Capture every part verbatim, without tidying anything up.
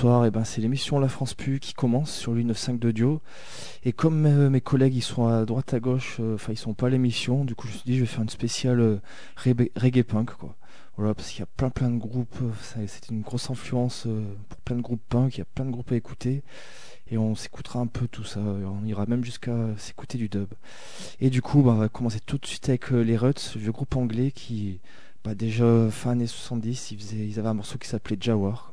soir, et ben, c'est l'émission La France Pu qui commence sur l'U neuf cinq de Dio. Et comme euh, mes collègues ils sont à droite à gauche, enfin euh, ils sont pas à l'émission, du coup je me suis dit je vais faire une spéciale euh, reggae, reggae punk quoi. Voilà, parce qu'il y a plein plein de groupes, euh, c'est une grosse influence euh, pour plein de groupes punk, il y a plein de groupes à écouter. Et on s'écoutera un peu tout ça, on ira même jusqu'à s'écouter du dub. Et du coup, bah, on va commencer tout de suite avec euh, les Ruts, ce vieux groupe anglais qui, bah, déjà fin années soixante-dix, ils, faisaient, ils avaient un morceau qui s'appelait Jawar.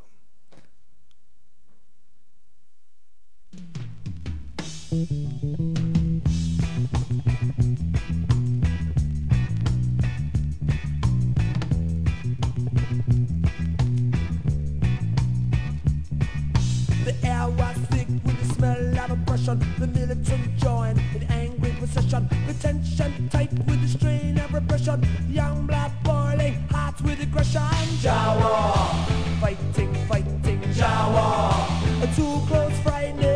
The air was thick with the smell of oppression. The militant joined in angry procession. The tension tight with the strain of repression. Young blood boiling, hearts with aggression. Jawa, fighting, fighting, Jawa. Too close, frightening.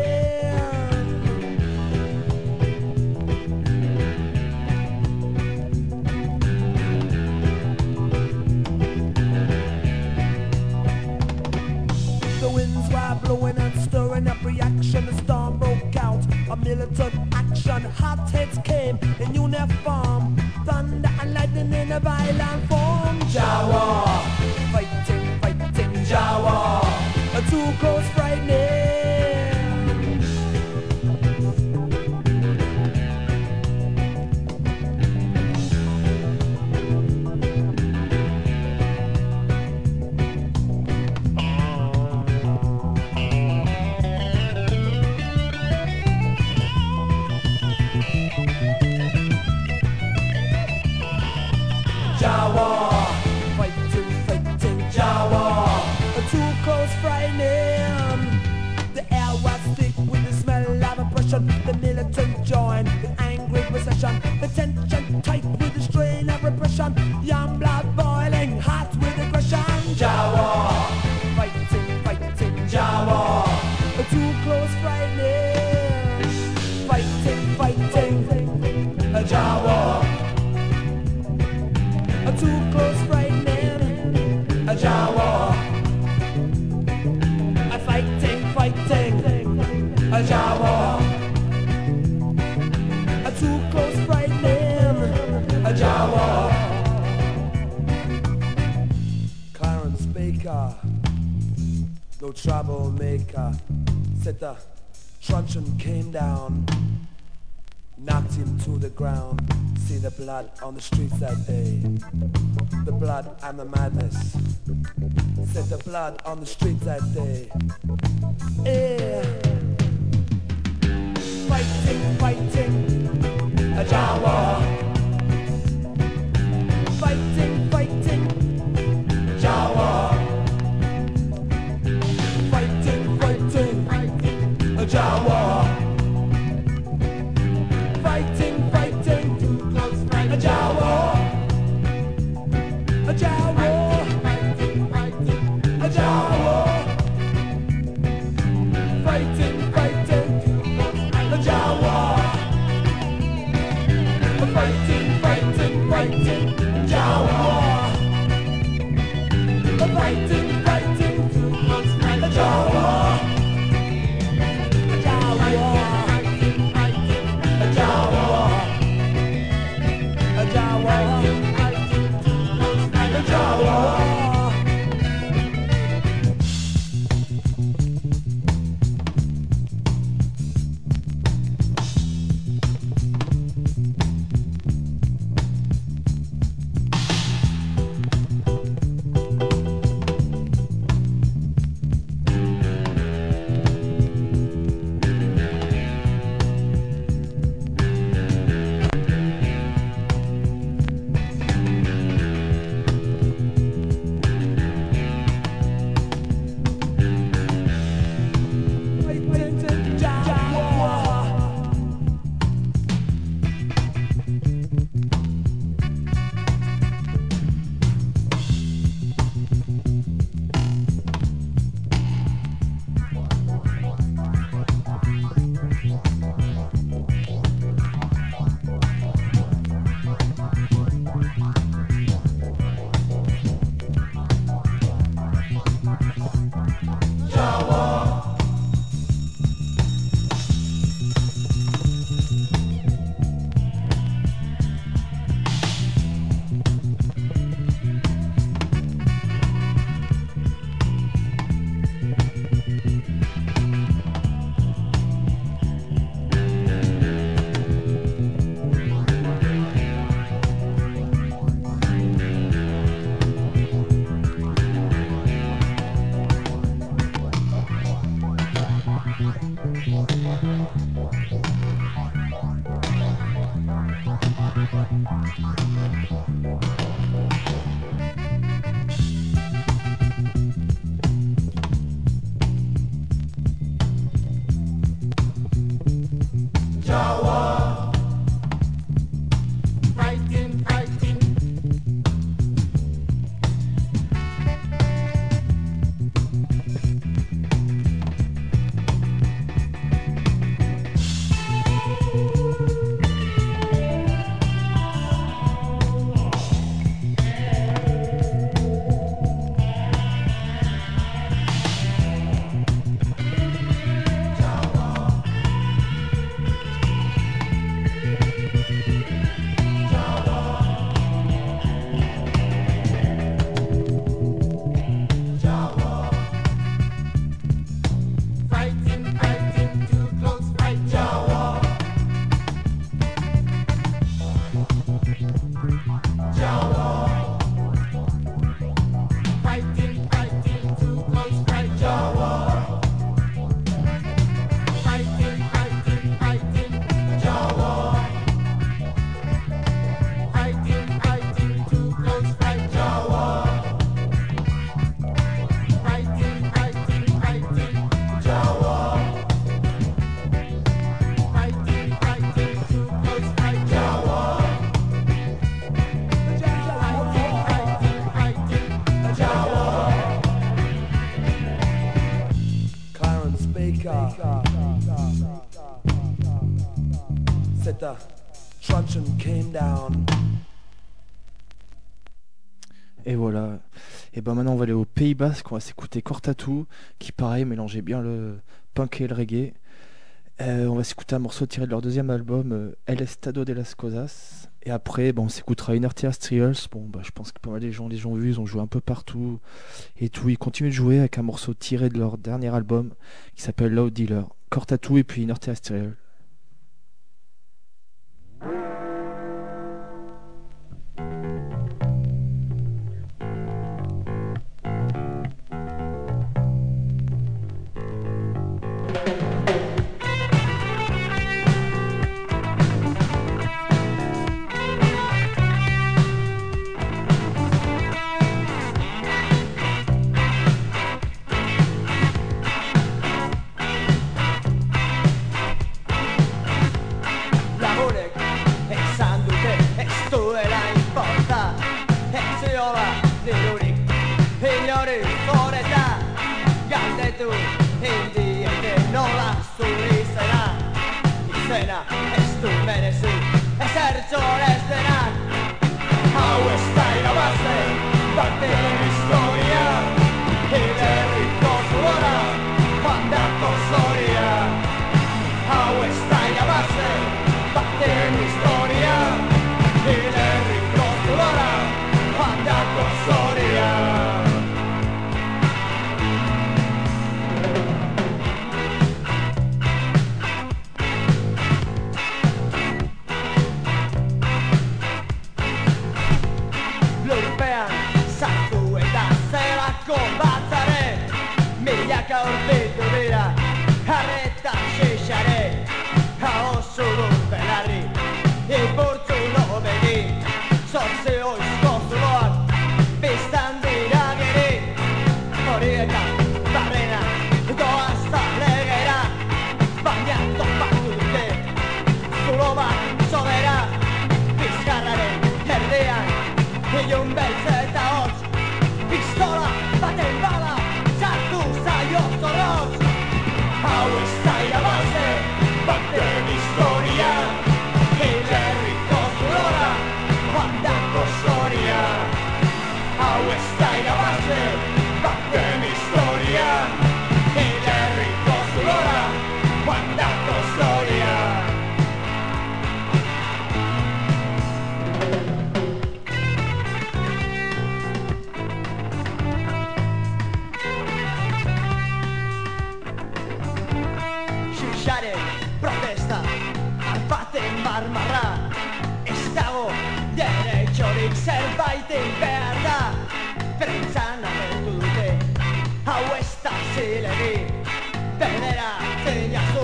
The winds were blowing and stirring up reaction. The storm broke out, a militant action. Hot heads came in uniform, thunder and lightning in a violent form. Jawa, fighting, fighting, Jawa. Too close, frightening. Jawa, fighting, fighting, Jawa. Too close, frightening. The air was thick with the smell of oppression. The militant joined in angry procession. The tension tight with the strain of repression. Young blood boiling, hot with aggression. Jawa, fighting, fighting, Jawa. Too close, frightening. Fighting, fighting, Jawa. Too close, frightening, a Jawa. A fighting, fighting, a Jawa. A too close, frightening, a Jawa. Clarence Baker, no troublemaker, said the truncheon came down, knocked him to the ground. See the blood on the streets that day, the blood and the madness. Said the blood on the streets that day. Yeah. Fighting, fighting, a Jawa. Fighting, fighting, Jawa. Fighting, fighting, a Jawa. Fighting, fighting, a Jawa, a Jawa, a Jawa, fighting, fighting, a Jawa, fighting, fighting, fighting, Jawa, fighting, fighting, a Jawa, a Jawa. Said the truncheon came down. Et voilà. Et ben maintenant on va aller au Pays Basque, on va s'écouter Cortatu, qui pareil mélangeait bien le punk et le reggae. Euh, on va s'écouter un morceau tiré de leur deuxième album, euh, El Estado de las Cosas. Et après, bon, on s'écoutera Inner Terrestrials. Bon, bah, je pense que pas mal des gens les ont vus, ils ont joué un peu partout et tout. Ils continuent de jouer avec un morceau tiré de leur dernier album qui s'appelle Loud Dealer. Cortatu et puis Inner Terrestrials. Hau ez da zilegiz, denera zeina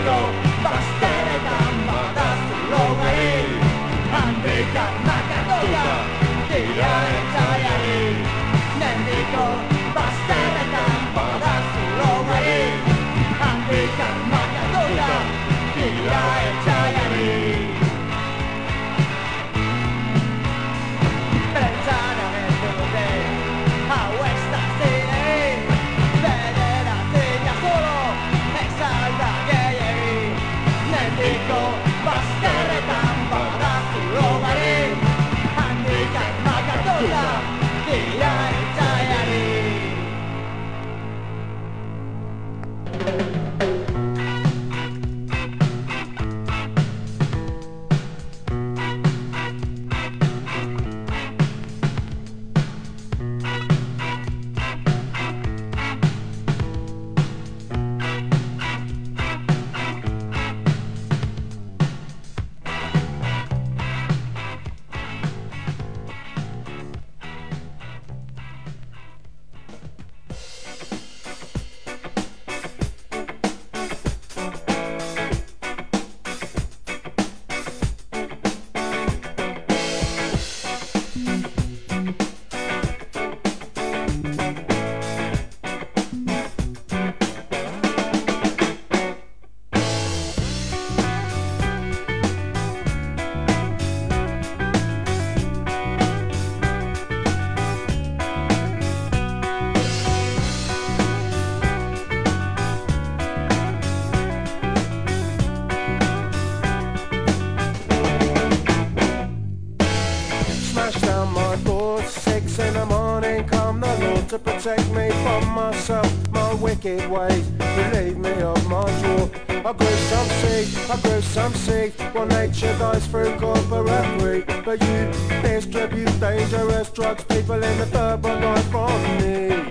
To protect me from myself, my wicked ways, relieve me of my draw. I grew some seed, I grew some seed, while nature dies through corporate greed. But you distribute dangerous drugs, people in the third world die from need.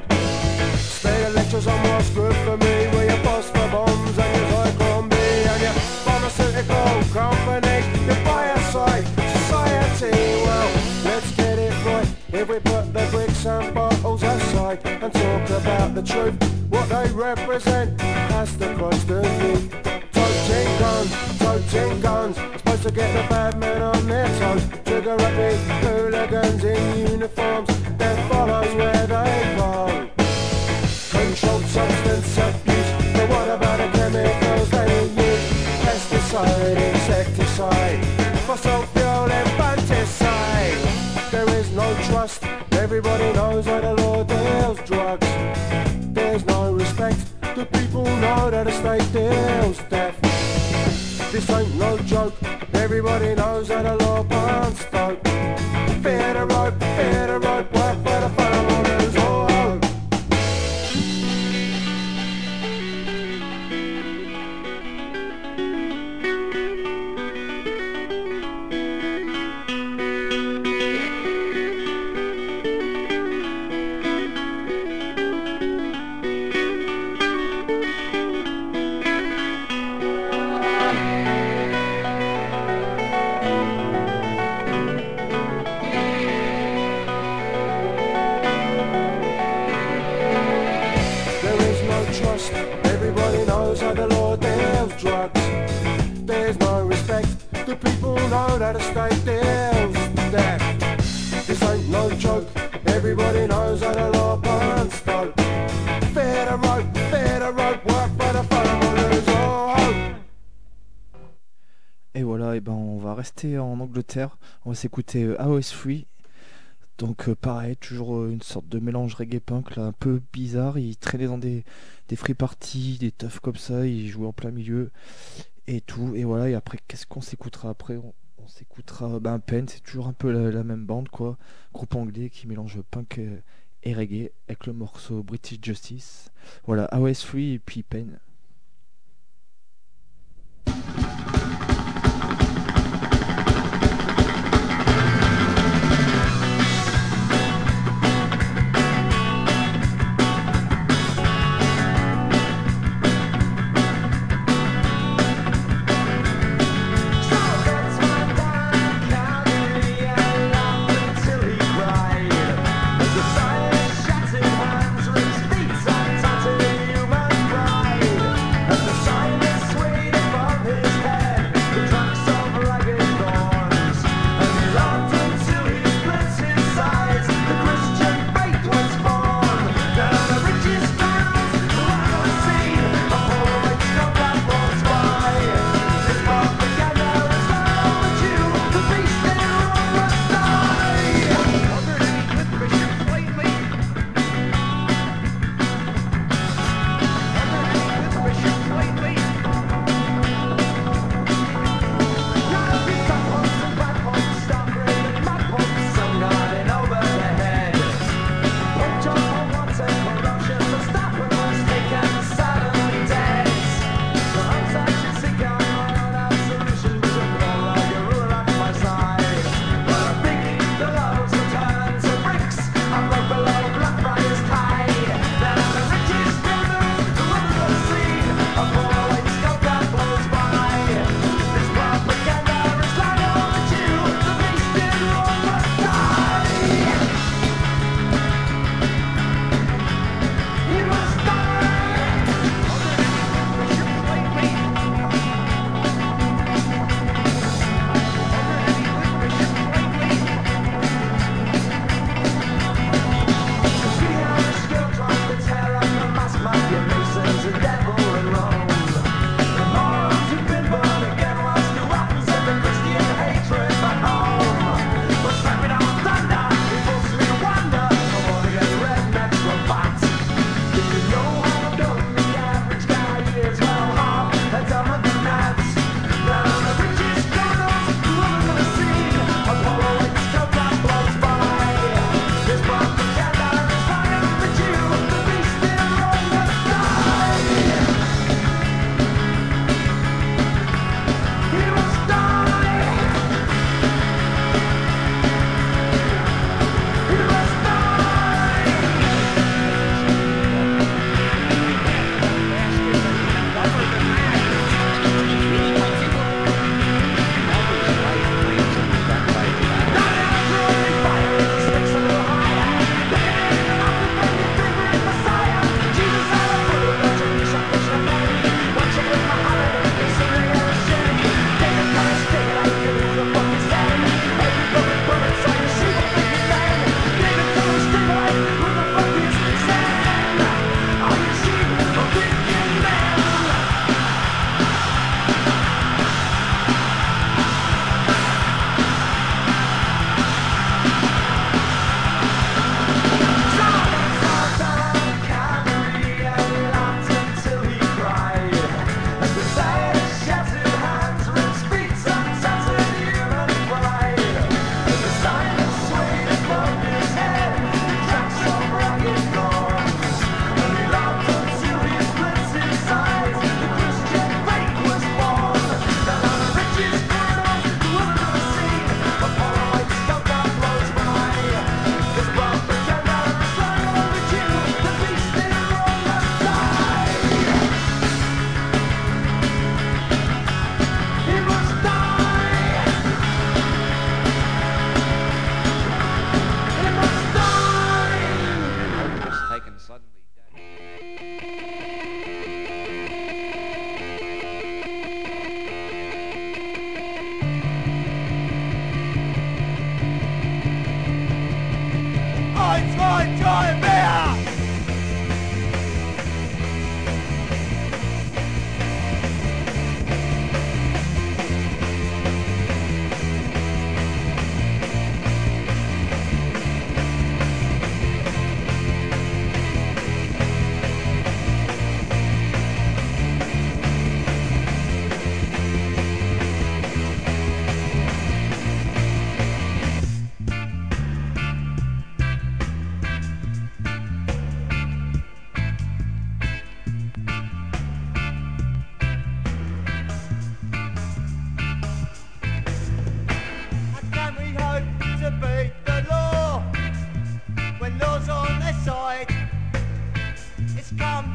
Stay the lectures on what's good for me, where you bust for bombs and your Zyklon B and your pharmaceutical company, your biocide society. Well, let's get it right, if we put the bricks and bottles aside and talk about the truth, what they represent has the constant need. Toting guns, toting guns, supposed to get the bad men on their toes. Trigger happy hooligans in uniforms, then follows where they go. Controlled substance abuse, but what about the chemicals they use? Pesticide, insecticide, fossil fuel, infanticide. There is no trust, everybody knows that the law deals drugs. There's no respect, the people know that the state deals death. This ain't no joke, everybody knows that the law burns dope. Fear the rope, fear the rope, work for the farmers, oh oh. Everybody knows how the law deals drugs. There's no respect, the people know that the state deals death. This ain't no joke, everybody knows how the law burns dope. Fear the rope, fear the rope, work for the farmers, oh hope. Et voilà, et ben on va rester en Angleterre, on va s'écouter euh, A O S Free. Donc euh, pareil, toujours euh, une sorte de mélange reggae punk là, un peu bizarre. Il traînait dans des, des free parties, des teufs comme ça, il jouait en plein milieu et tout. Et voilà, et après qu'est-ce qu'on s'écoutera après? On, on s'écoutera ben, Pen, c'est toujours un peu la, la même bande quoi. Groupe anglais qui mélange punk et, et reggae avec le morceau British Justice. Voilà, A O S Free et puis Pen. Shattered hands, rich feet, and tattered human pride.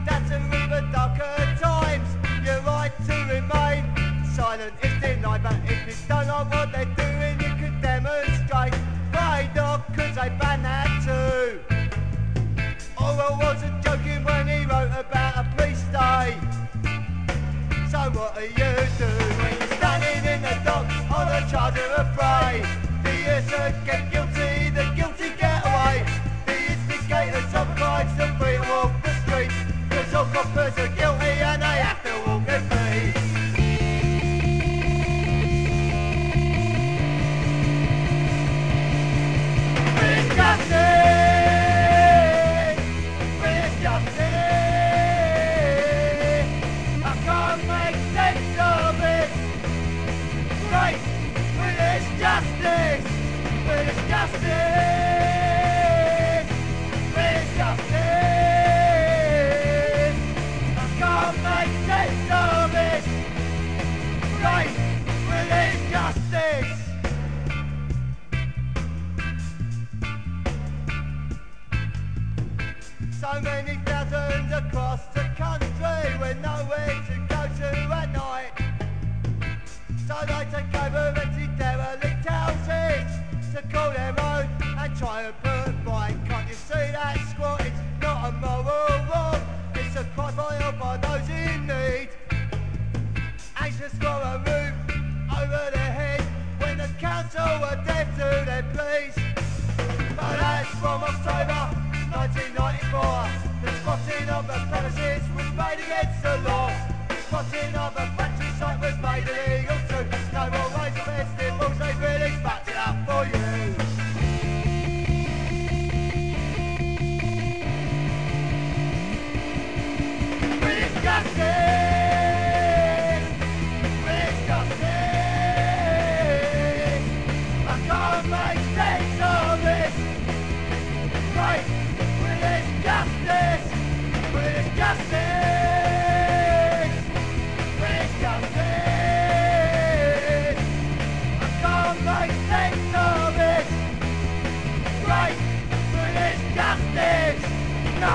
that's a river darker times. You're right to remain silent if denied, but if you don't like what they're doing, you could demonstrate. Why not? Cause they ban that too. Orwell wasn't joking when he wrote about a police state. So what do you do when you're standing in the dock on a charge of afraid? The innocent get guilty, the guilty get away. The instigators of crimes and free to walk the streets. Cause all coppers are guilty and they have to walk in peace. With justice, with justice, I can't make sense of it. Right, with this justice, with this justice, with this justice, I can't make sense of it. Right, with this justice. So many thousands across the country with nowhere to go to at night. So they take over empty derelict houses to call their own and try and put right. Can't you see that squat? It's not a moral wrong. It's a cry for help by those in need. Anxious for a roof over their head when the council were deaf to their pleas. But that's from October nineteen ninety-four. The spotting of the premises was made against the law. The spotting of a factory site was made illegal too. No more ways of festivals, they really backed it up for you. With justice, with justice, I can't make sense of this. Right. Justice, with justice, with justice, I can't make sense of it. Right, with justice, no.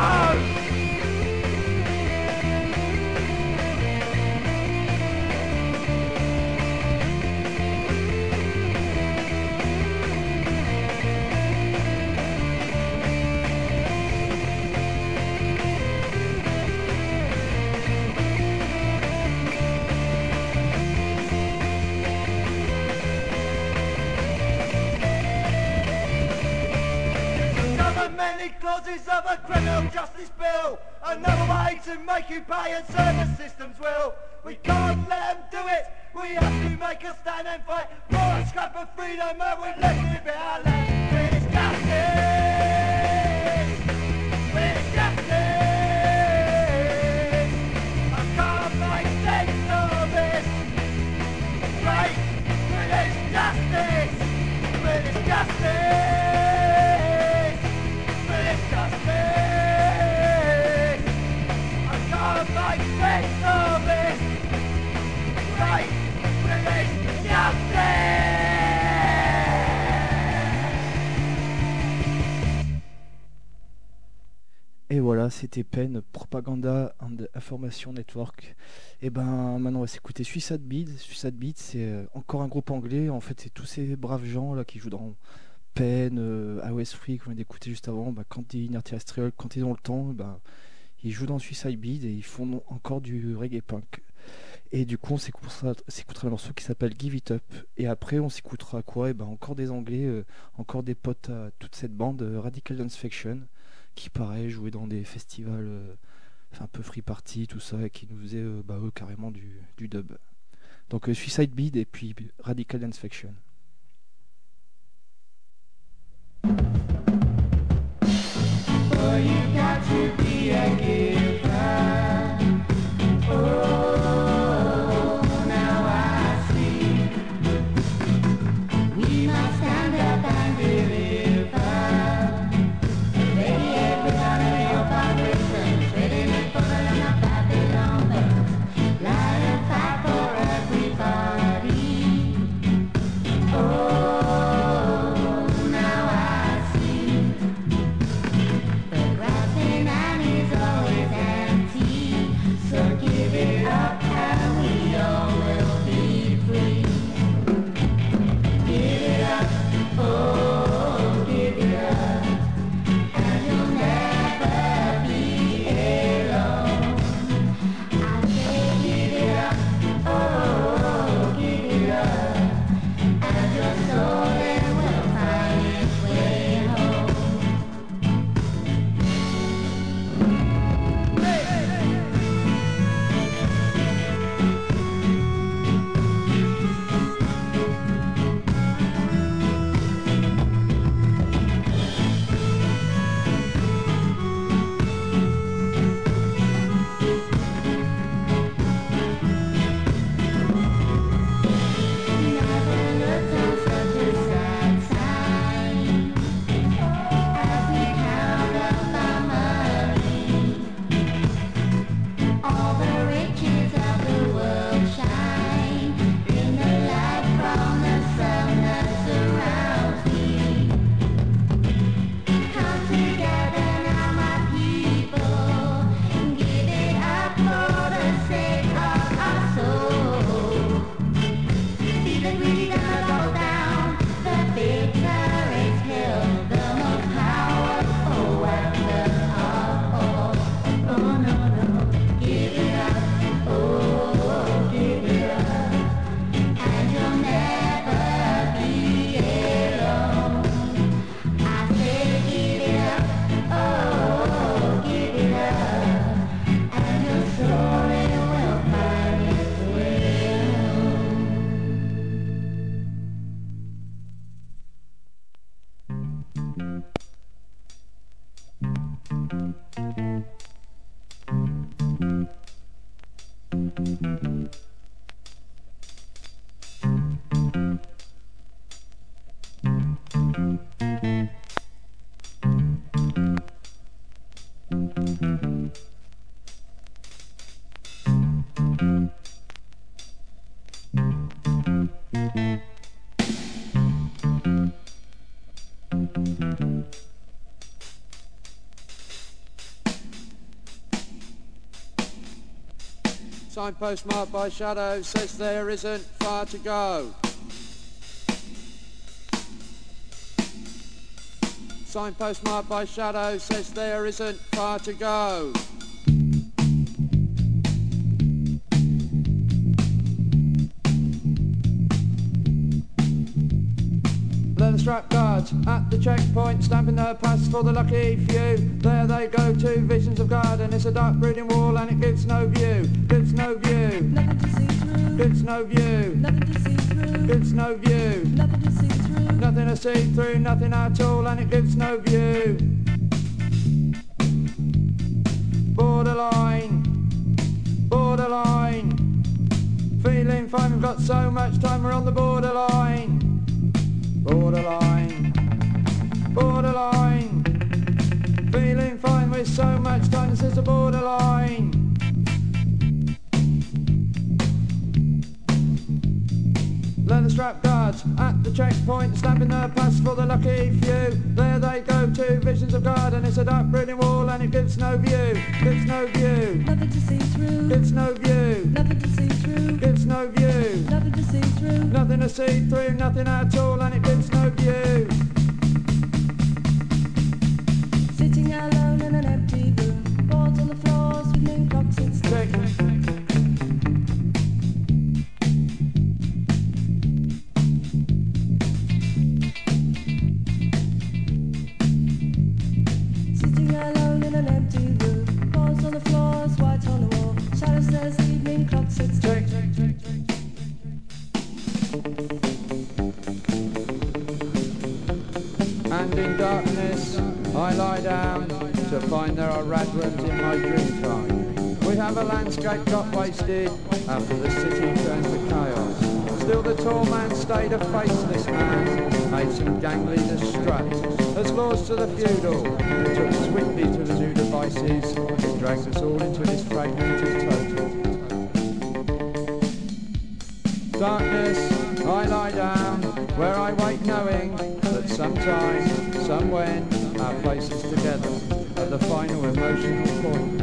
Many clauses of a criminal justice bill. Another way to make you pay and serve the system's will. We can't let them do it. We have to make a stand and fight for a scrap of freedom and we let it be our land. With justice, with justice, I can't make sense of it. Right, with this justice, with this justice. Justice, I can't make sense of it. Right, with justice. Et voilà, c'était Pen, Propaganda and Information Network. Et ben maintenant on va s'écouter Suicide Beat. Suicide Beat, c'est encore un groupe anglais. En fait, c'est tous ces braves gens là qui jouent dans Pen, euh, A O S Free qu'on vient d'écouter juste avant. Bah, quand ils Inerterrestrial, quand ils ont le temps, bah, ils jouent dans Suicide Beat et ils font encore du reggae punk. Et du coup, on s'écoutera, s'écoutera un morceau qui s'appelle Give It Up. Et après, on s'écoutera quoi? Et ben encore des Anglais, euh, encore des potes à toute cette bande, euh, Radical Dance Faction, qui pareil jouait dans des festivals, euh, un peu free party, tout ça, et qui nous faisaient euh, bah, eux carrément du, du dub. Donc euh, Suicide Beat et puis Radical Dance Faction. Oh, you got to be a giver. Oh, now I see. We must stand up and deliver. Lady, every time we help our Christians, ready to follow them up Babylon. Line and fight for everybody. Signpost marked by shadow says there isn't far to go. Signpost marked by shadow says there isn't far to go. Leather strap guards at the checkpoint, stamping their pass for the lucky few. There they go, two visions of garden. It's a dark brooding wall and it gives no view. Gives no view. Nothing to see through. Gives no view. Nothing to see through. Gives no view. Nothing to see through. Nothing to see through, nothing at all, and it gives no view. Borderline. Borderline. Feeling fine, we've got so much time, we're on the borderline. Borderline, borderline, feeling fine with so much time, this is a borderline. Leather strap guards at the checkpoint, stamping their pass for the lucky few. There they go, two visions of garden, it's a dark brooding wall and it gives no view, gives no view. Nothing to see through. Gives no view. Nothing to see through. Gives no view. Nothing to see through. Nothing to see through, nothing at all, and it gives no view. Sitting alone in an empty room, boards on the floors with new clocks and Tick. Sitting alone in an empty room, boards on the floors, white on the wall. Shadow says evening clock sits tick. And in darkness I lie down to find there are radrooms in my dream time. We have a landscape got wasted after the city turns to chaos. Still the tall man stayed a faceless man, made some gang leaders strut as laws to the feudal, who took swiftly to the new devices, it drags us all into this fragmented total. Darkness, I lie down, where I wait knowing that sometime, somewhen, our places together at the final emotional point.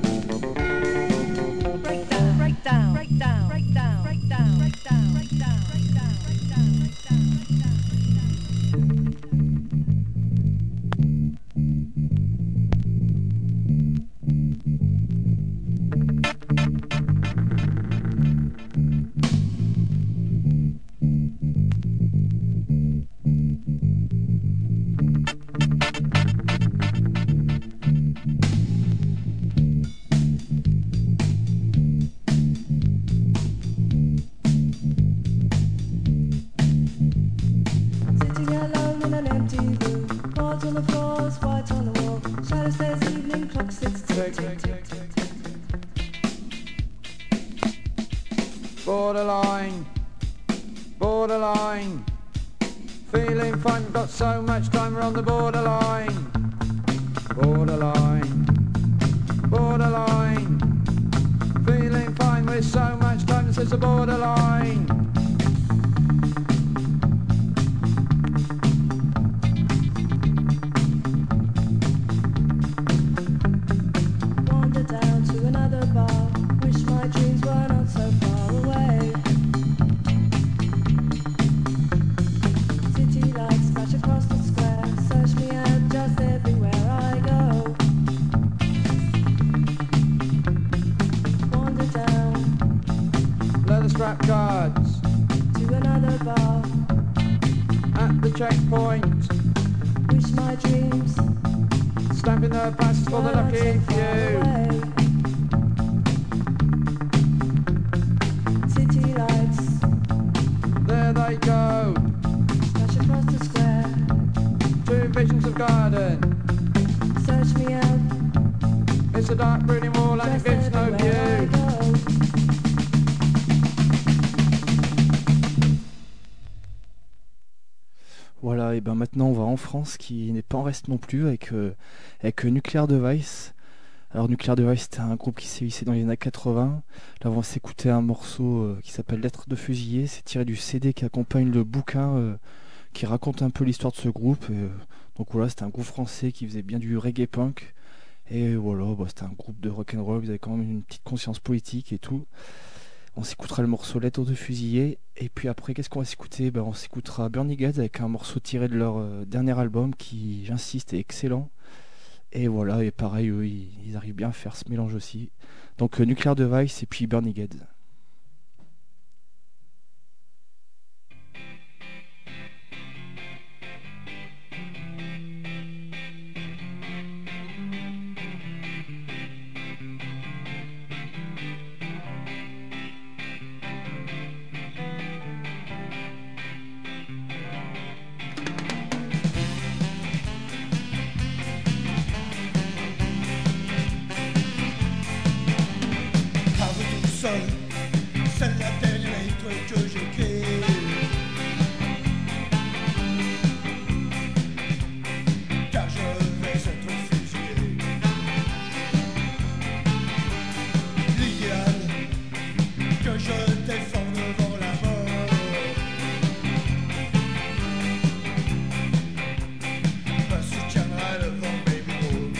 Break down, break down, break down, break down, break down, break down, break down, break down, break down, break down, break down. Sitting alone in an empty room, boards on the floors, white on the wall. Shadow says evening clock sits tick, tick, tick, tick, tick. Borderline, borderline, feeling fine, we've got so much time, we're on the borderline. Borderline, borderline, feeling fine with so much time, this is a borderline. Wander down to another bar, wish my dreams were not so far away. City lights flash across the square, search me out just everywhere I go. Wander down Leather strap guards to another bar, at the checkpoint, wish my dreams stamping their passes for the were not lucky so far few. away. City lights There they go, flash across the square, two visions of garden. search me out It's a dark brooding wall and it just gives no everywhere I view. go. Voilà, et ben maintenant on va en France qui n'est pas en reste non plus avec, euh, avec euh, Nuclear Device. Alors Nuclear Device c'était un groupe qui s'est hissé dans les années quatre-vingts. Là on va s'écouter un morceau euh, qui s'appelle Lettres de fusillé. C'est tiré du C D qui accompagne le bouquin euh, qui raconte un peu l'histoire de ce groupe. Et, euh, donc voilà, c'était un groupe français qui faisait bien du reggae punk. Et voilà, bah, c'était un groupe de rock'n'roll, ils avaient quand même une petite conscience politique et tout. On s'écoutera le morceau Lettre de fusillé. Et puis après, qu'est-ce qu'on va s'écouter? Bah, on s'écoutera Burning Gads avec un morceau tiré de leur euh, dernier album qui, j'insiste, est excellent. Et voilà, et pareil, eux, ils, ils arrivent bien à faire ce mélange aussi. Donc euh, Nuclear Device et puis Burning Gads. C'est la dernière lettre que j'écris. Car je vais être fusillé. L'idéal que je défends devant la mort me soutiendra le vent baby road.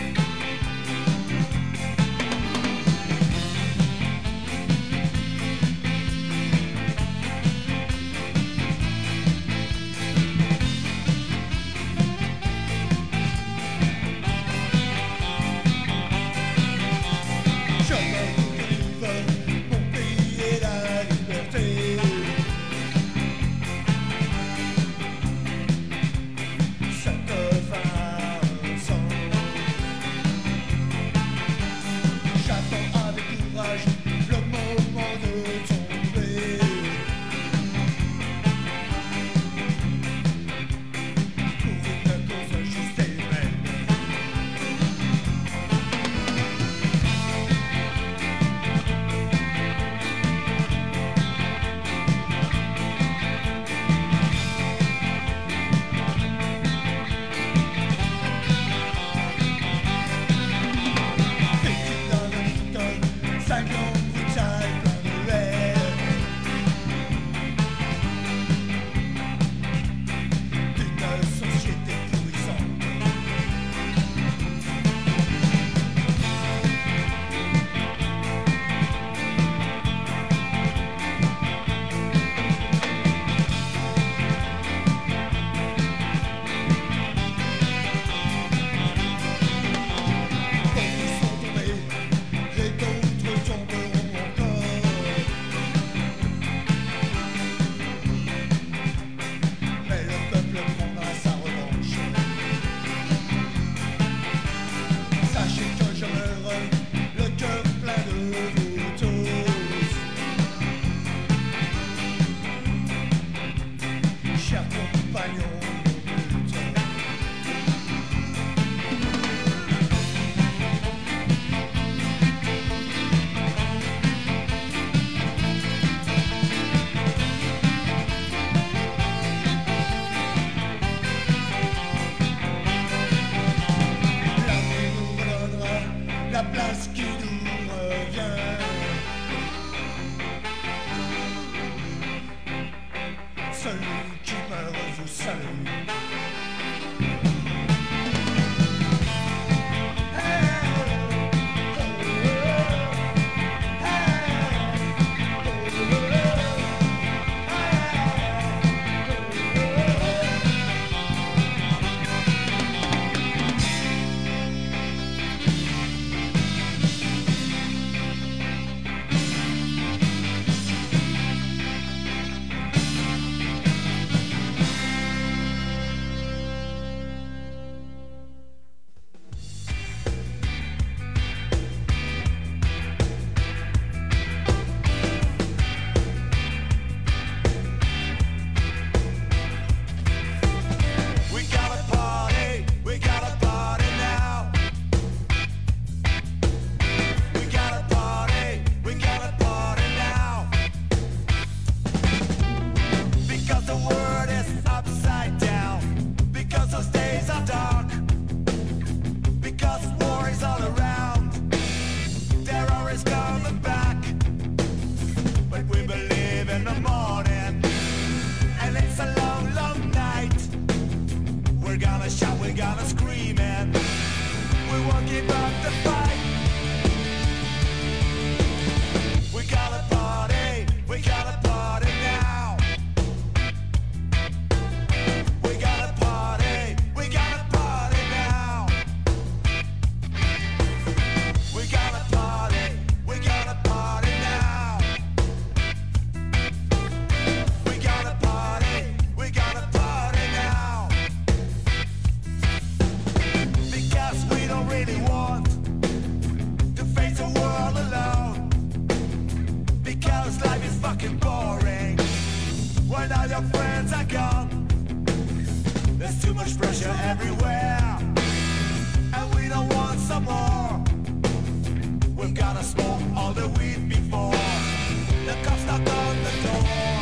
There's pressure everywhere, and we don't want some more. We've gotta smoke all the weed before the cops knock on the door.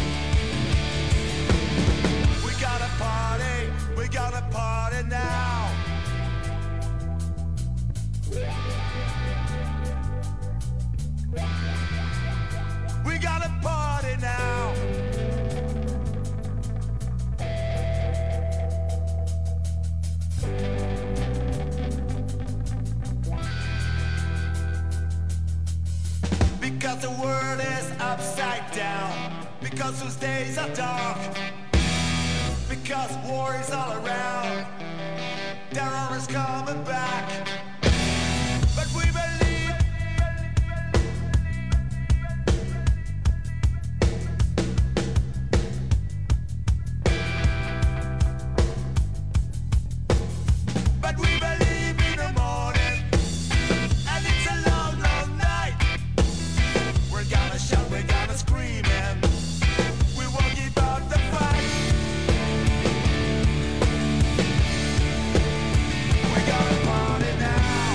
We gotta party, we gotta party now. We gotta party now. Because the world is upside down, because those days are dark, because war is all around, terror is coming back. But we believe, but we believe in the morning, and it's a long, long night. We're gonna shout, we're gonna scream, and we won't give up the fight. We gotta party now.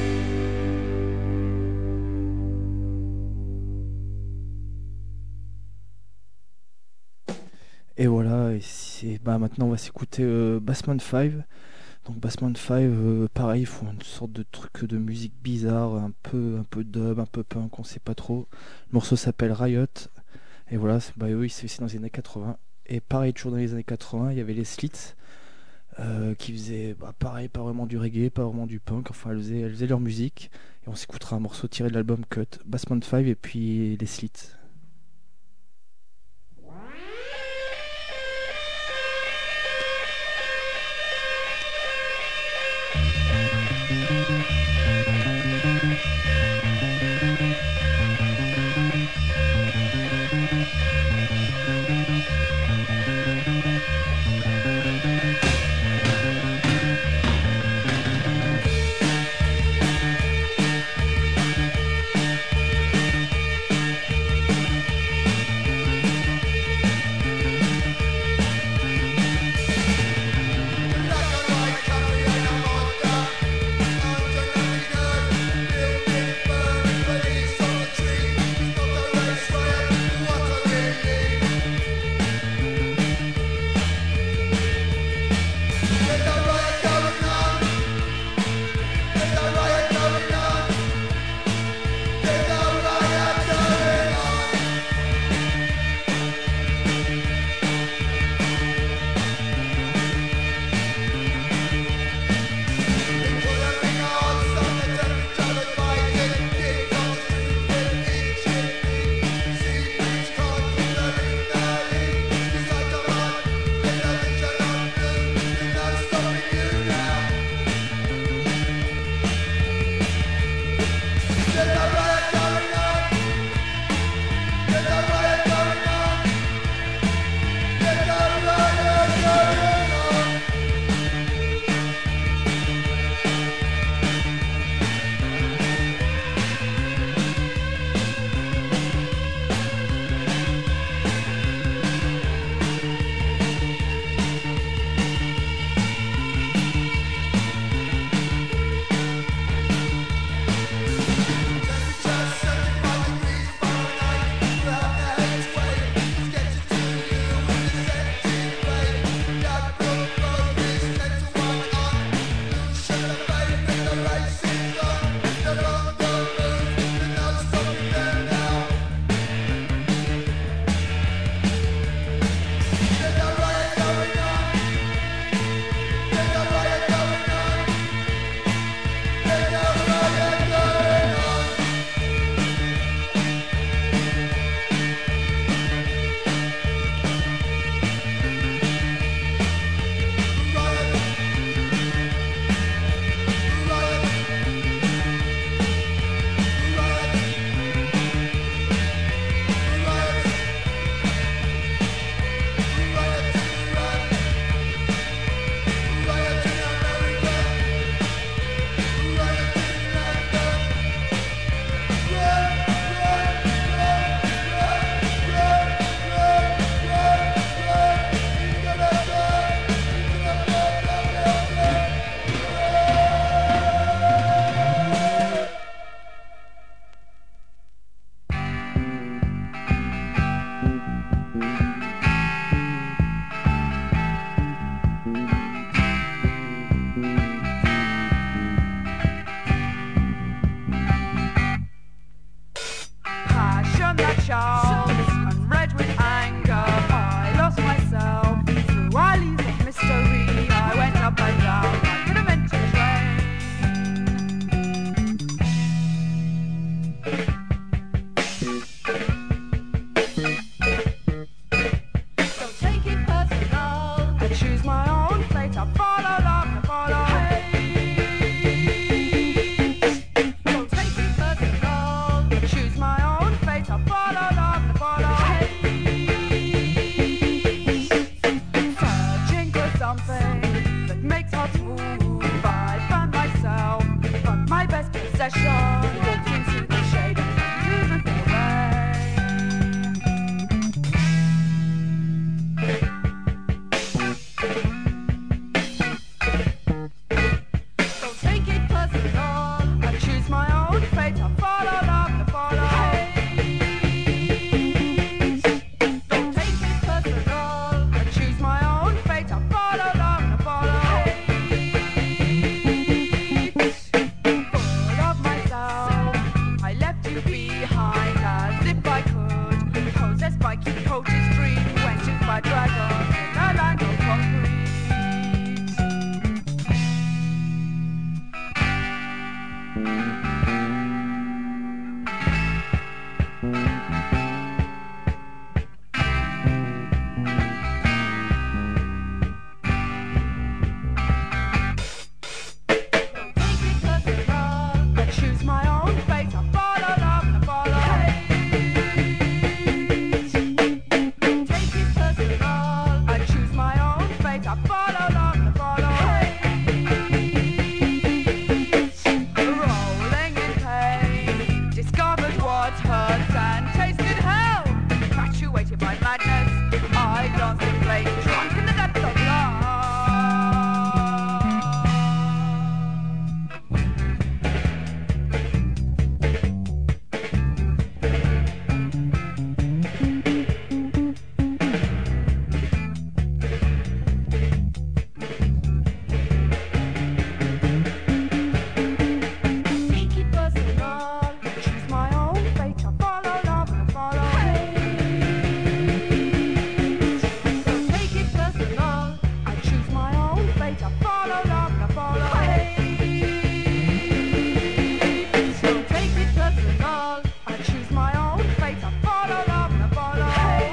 Et voilà, et c'est, bah, maintenant on va s'écouter euh, Bassman cinq. Donc Bassman cinq, euh, pareil, ils font une sorte de truc de musique bizarre, un peu, un peu dub, un peu punk, on sait pas trop. Le morceau s'appelle Riot. Et voilà, c'est, bah, eux, c'est c'est dans les années quatre-vingts. Et pareil, toujours dans les années quatre-vingts, il y avait les Slits, euh, qui faisaient, bah, pareil, pas vraiment du reggae, pas vraiment du punk. Enfin, elles faisaient, elles faisaient leur musique. Et on s'écoutera un morceau tiré de l'album Cut, Bassman cinq et puis les Slits. We choose my own fate. I follow love, I follow hate. Searching for something that makes hearts move. I found myself, but my best possession. Walked into the shade and moving away. Don't take it personal. I choose my own fate. I follow love, I follow hate. Don't take it personal. I choose my own fate. I follow love, I follow hate. Full of myself, I left you behind as if I could. Possessed by Keith Coach's dream, quenched by dragons in a land of concrete. I choose my own fate. I follow love, I follow hate. Take it personal. I choose my own fate. I follow love, I follow hate. Rolling in pain, discovered what hurts and tasted hell. Infatuated by madness, I glanced at flame, drunk in the depths of love. Take it personal. I choose my own fate. I follow love, I follow hate. Don't take it personal. I choose my own fate. I follow love, I follow hate. Don't take it personal. I choose my own fate. I follow love, I follow hate.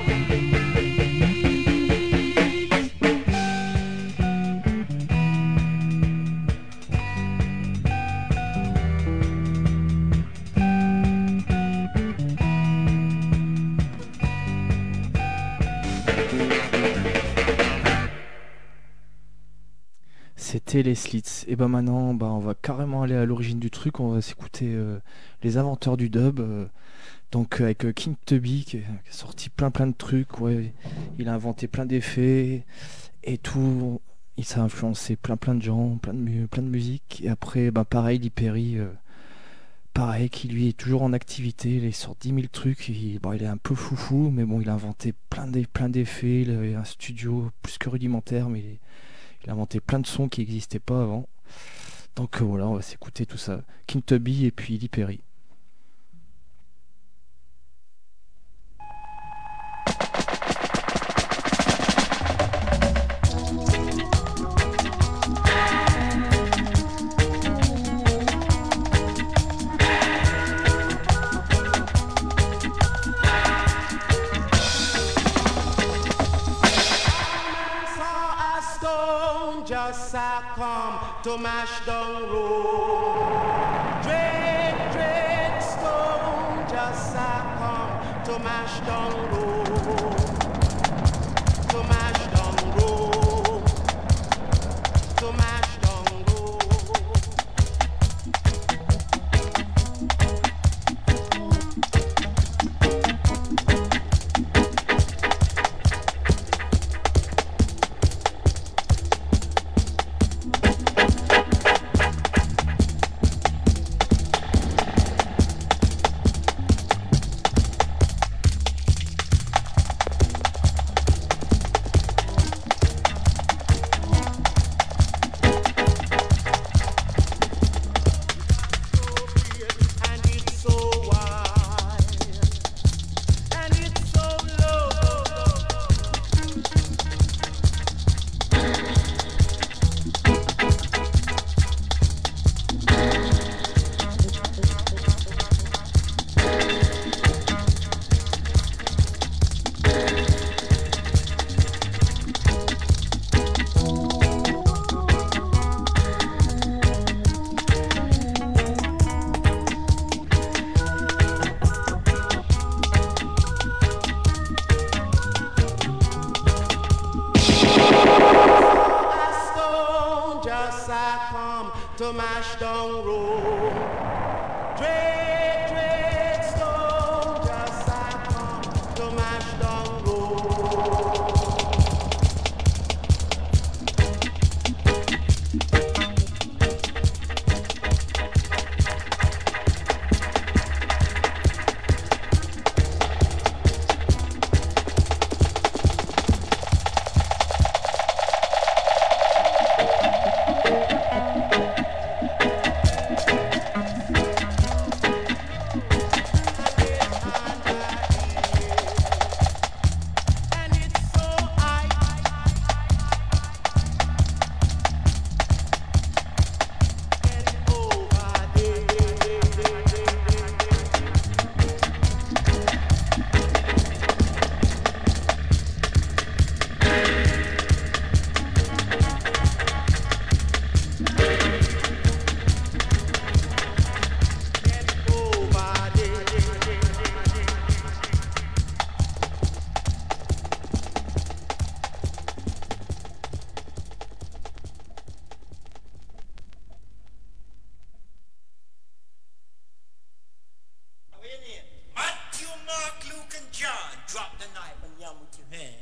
C'était les Slits. Et ben maintenant, bah, on va carrément aller à l'origine du truc. On va s'écouter euh, les inventeurs du dub. euh, donc euh, avec euh, King Tubby qui, qui a sorti plein plein de trucs. Ouais, il a inventé plein d'effets et tout. Il s'est influencé plein plein de gens, plein de, mu- plein de musique. Et après, bah, pareil, Lee Perry, euh, pareil, qui lui est toujours en activité. Il sort dix mille trucs. Il, bon, il est un peu foufou, mais bon, il a inventé plein d'e- plein d'effets. Il avait un studio plus que rudimentaire, mais il est- il a inventé plein de sons qui n'existaient pas avant. Donc euh, voilà, on va s'écouter tout ça. King Tubby et puis Lee Perry. Saw a stone just a come to mash down road. Dread, dread stone just a come to mash down road. To mash down road. To mash down road. to mash down Rome. Dread, dread stone, just I come to mash down Rome. Matthew, Mark, Luke, and John. Drop the knife and yum with your hand.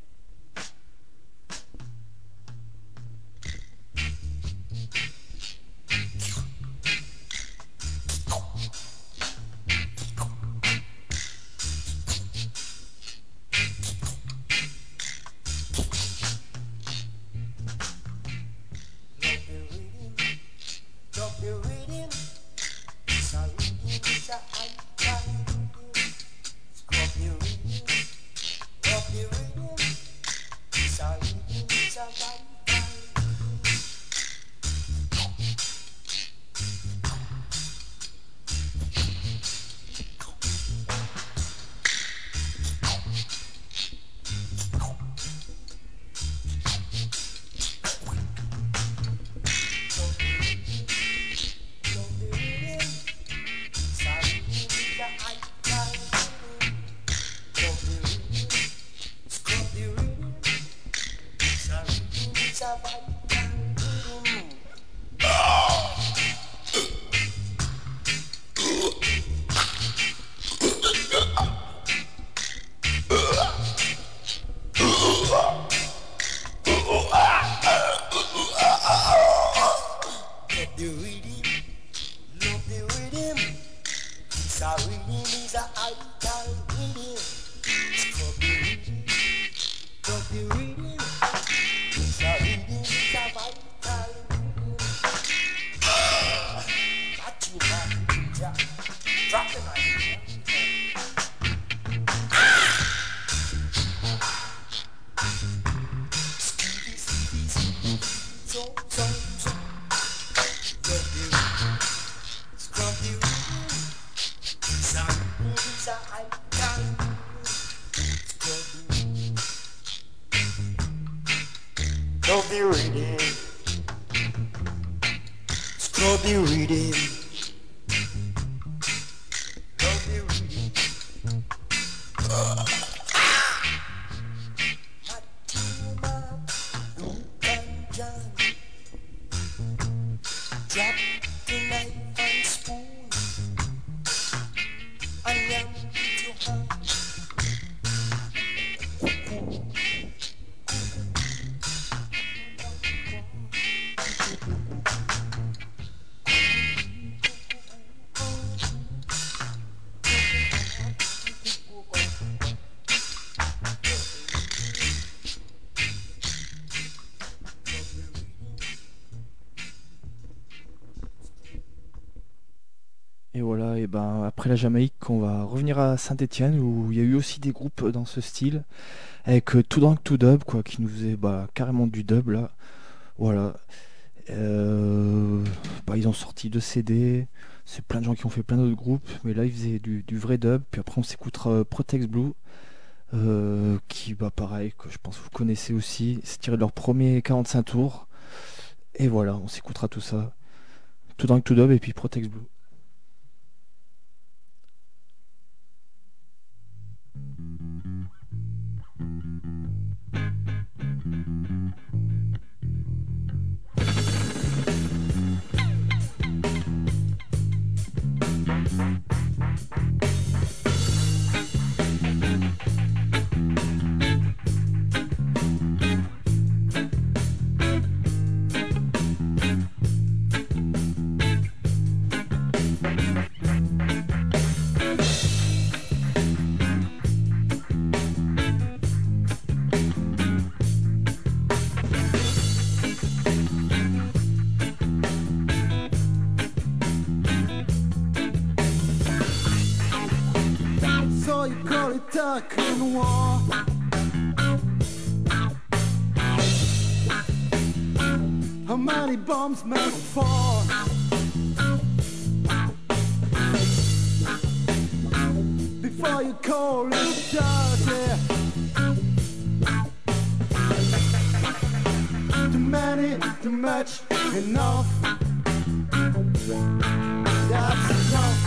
Et voilà, et ben après la Jamaïque, on va revenir à Saint-Étienne où il y a eu aussi des groupes dans ce style, avec euh, Too Drunk to Dub, quoi, qui nous faisait bah, carrément du dub là. Voilà. Euh, bah, ils ont sorti deux C D, c'est plein de gens qui ont fait plein d'autres groupes, mais là ils faisaient du, du vrai dub. Puis après on s'écoutera euh, Protex Blue, euh, qui bah pareil, que je pense que vous connaissez aussi, c'est tiré de leur premier quarante-cinq tours. Et voilà, on s'écoutera tout ça. Too Drunk to Dub et puis Protex Blue. before you call it dark and war. How many bombs meant for? Before you call it dirty. Too many, too much, enough. That's enough.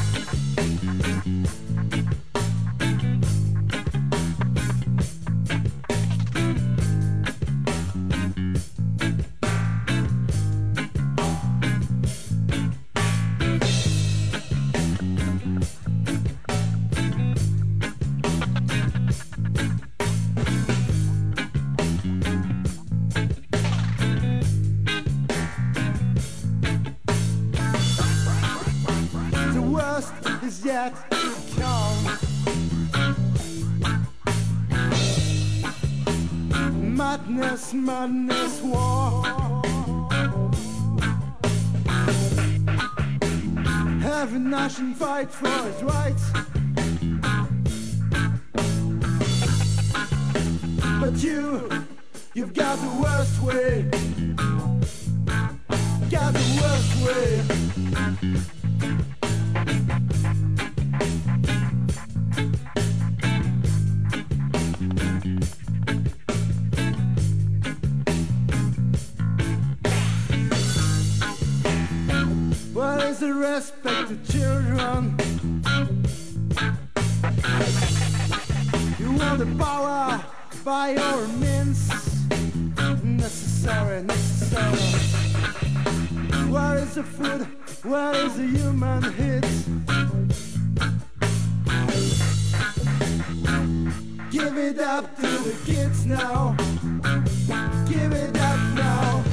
Is yet to come. Madness, madness, war. Every nation fight for its rights. But you, you've got the worst way. Got the worst way. What is the respect to children? You want the power by all means. Necessary, necessary. Where is the food? Where is the human hit? Give it up to the kids now. Give it up now.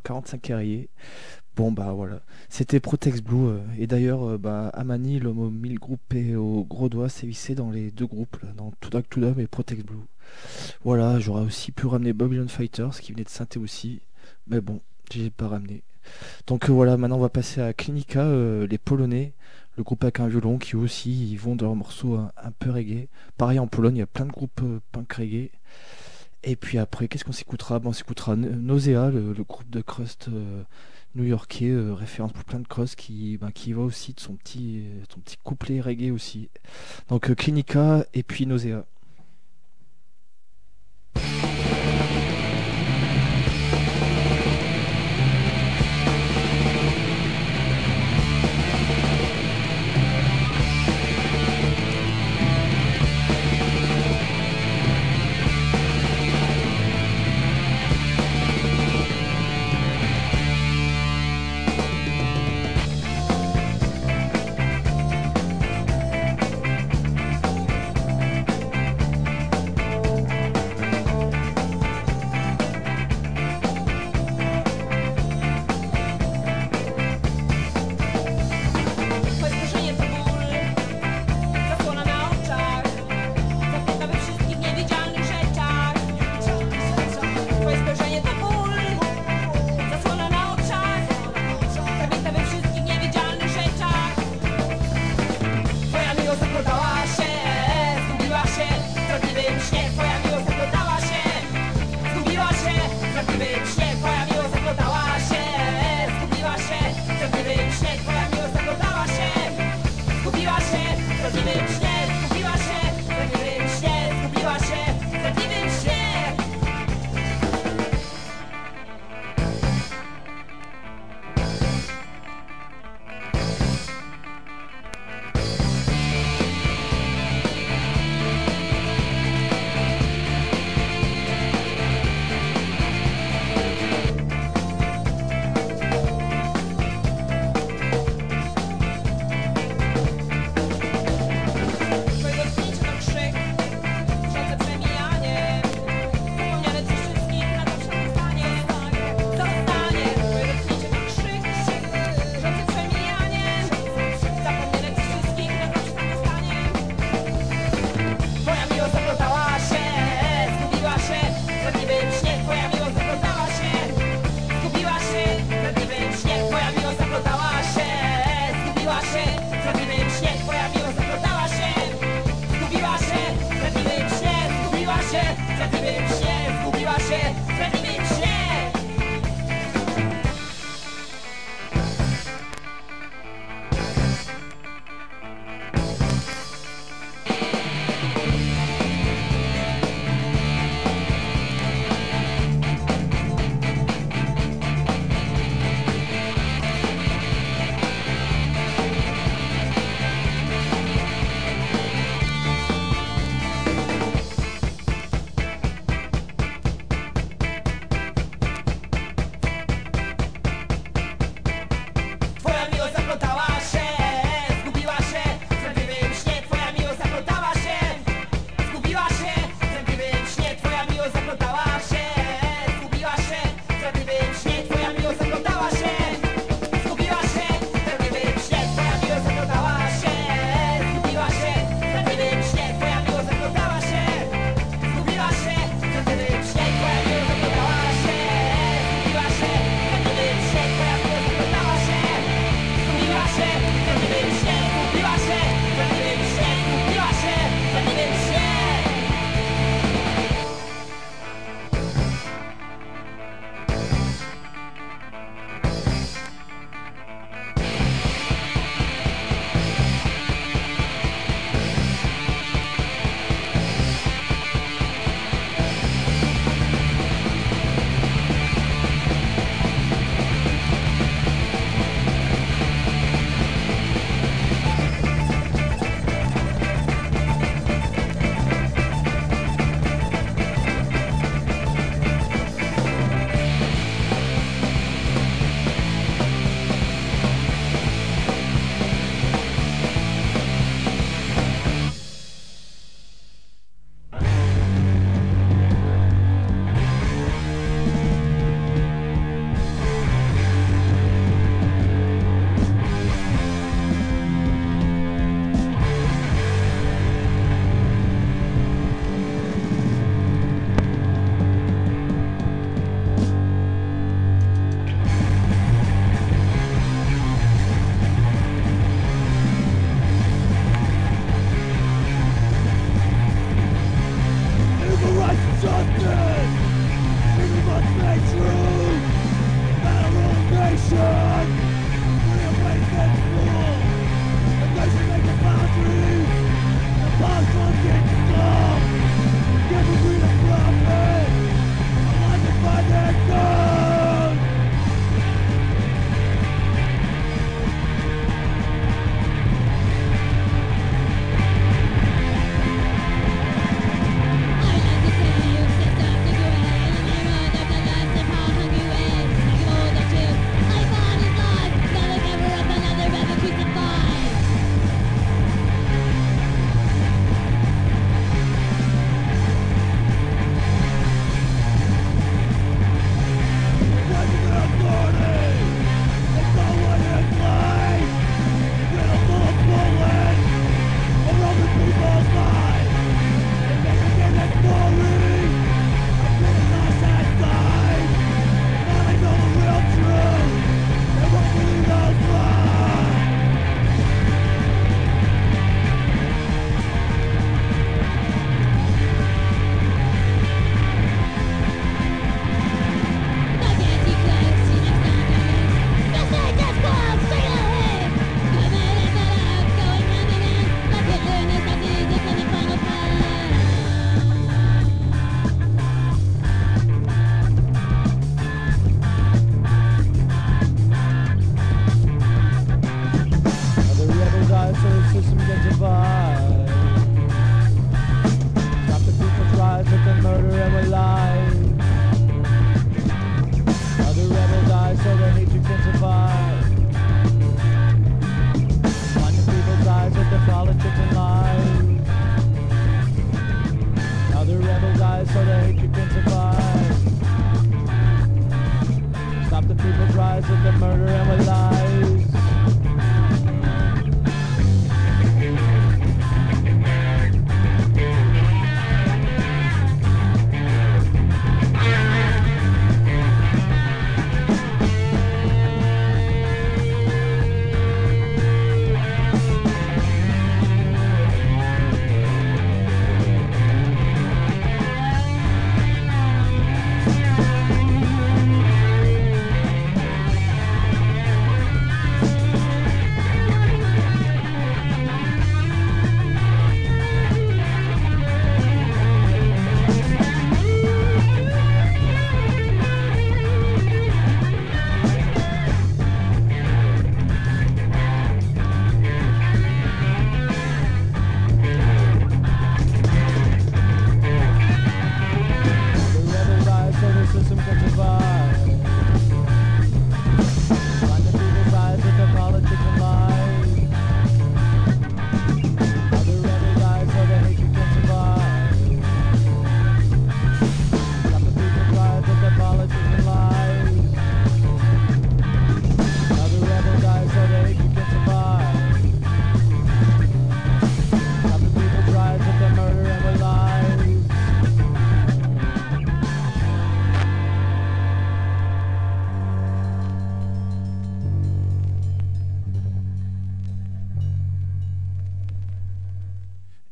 quarante-cinq rayés. Bon bah voilà, c'était Protex Blue euh, et d'ailleurs euh, bah, Amani, l'homme aux mille groupes et au gros doigt s'est vissé dans les deux groupes, là, dans Tudak Tudam et Protex Blue. Voilà, j'aurais aussi pu ramener Babylon Fighters qui venait de synthé aussi, mais bon, j'ai pas ramené. Donc euh, voilà, maintenant on va passer à Klinika, euh, les Polonais, le groupe avec un violon qui aussi ils vont dans leurs morceaux un, un peu reggae. Pareil en Pologne, il y a plein de groupes euh, punk reggae. Et puis après, qu'est-ce qu'on s'écoutera? Bon, on s'écoutera Nausea, le, le groupe de crust euh, new-yorkais, euh, référence pour plein de crust, qui, ben, qui va aussi de son petit, son petit couplet reggae aussi. Donc euh, Klinika et puis Nausea. Thank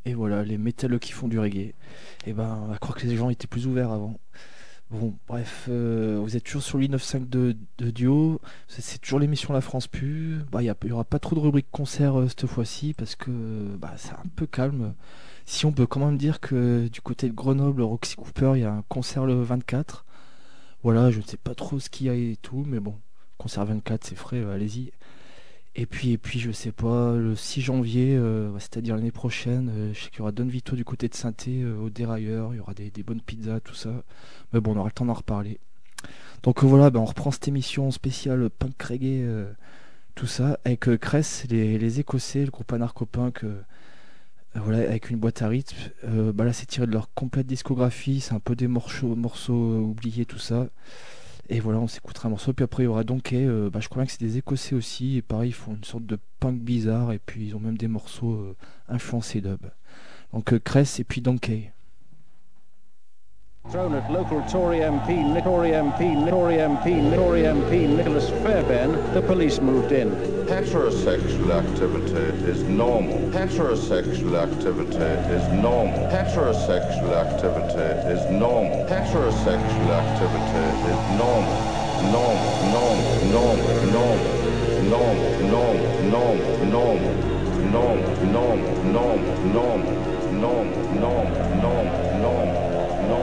Et voilà, les métalleux qui font du reggae. Et ben, on va croire que les gens étaient plus ouverts avant. Bon, bref, euh, vous êtes toujours sur l'I neuf cinq de, de Dio. C'est, c'est toujours l'émission La France Pub. Bah, il n'y aura pas trop de rubrique concert euh, cette fois-ci parce que bah, c'est un peu calme. Si on peut quand même dire que du côté de Grenoble, Roxy Cooper, il y a un concert le vingt-quatre. Voilà, je ne sais pas trop ce qu'il y a et tout, mais bon, concert vingt-quatre, c'est frais, euh, allez-y. Et puis, et puis, je sais pas, le six janvier, euh, c'est-à-dire l'année prochaine, euh, je sais qu'il y aura Don Vito du côté de Saint-Thé, euh, au Dérailleur, il y aura des, des bonnes pizzas, tout ça. Mais bon, on aura le temps d'en reparler. Donc euh, voilà, ben, on reprend cette émission spéciale punk reggae, euh, tout ça, avec euh, Cress, les, les Écossais, le groupe anarcho-punk, euh, euh, voilà, avec une boîte à rythme. Euh, bah là, c'est tiré de leur complète discographie, c'est un peu des morceaux, morceaux euh, oubliés, tout ça. Et voilà, on s'écoutera un morceau. Puis après, il y aura Donkey. Euh, bah, je crois bien que c'est des Écossais aussi. Et pareil, ils font une sorte de punk bizarre. Et puis, ils ont même des morceaux euh, influencés dub. Donc, euh, Cress et puis Donkey. Thrown at local Tory M P, Tory M P, Tory M P, Tory M P Nicholas Fairbairn, the police moved in. Heterosexual activity is normal. Heterosexual activity is normal. Heterosexual activity is normal. Heterosexual activity is normal. Normal, normal, normal, normal, normal, normal, normal, normal, normal, normal, normal, normal, normal, normal.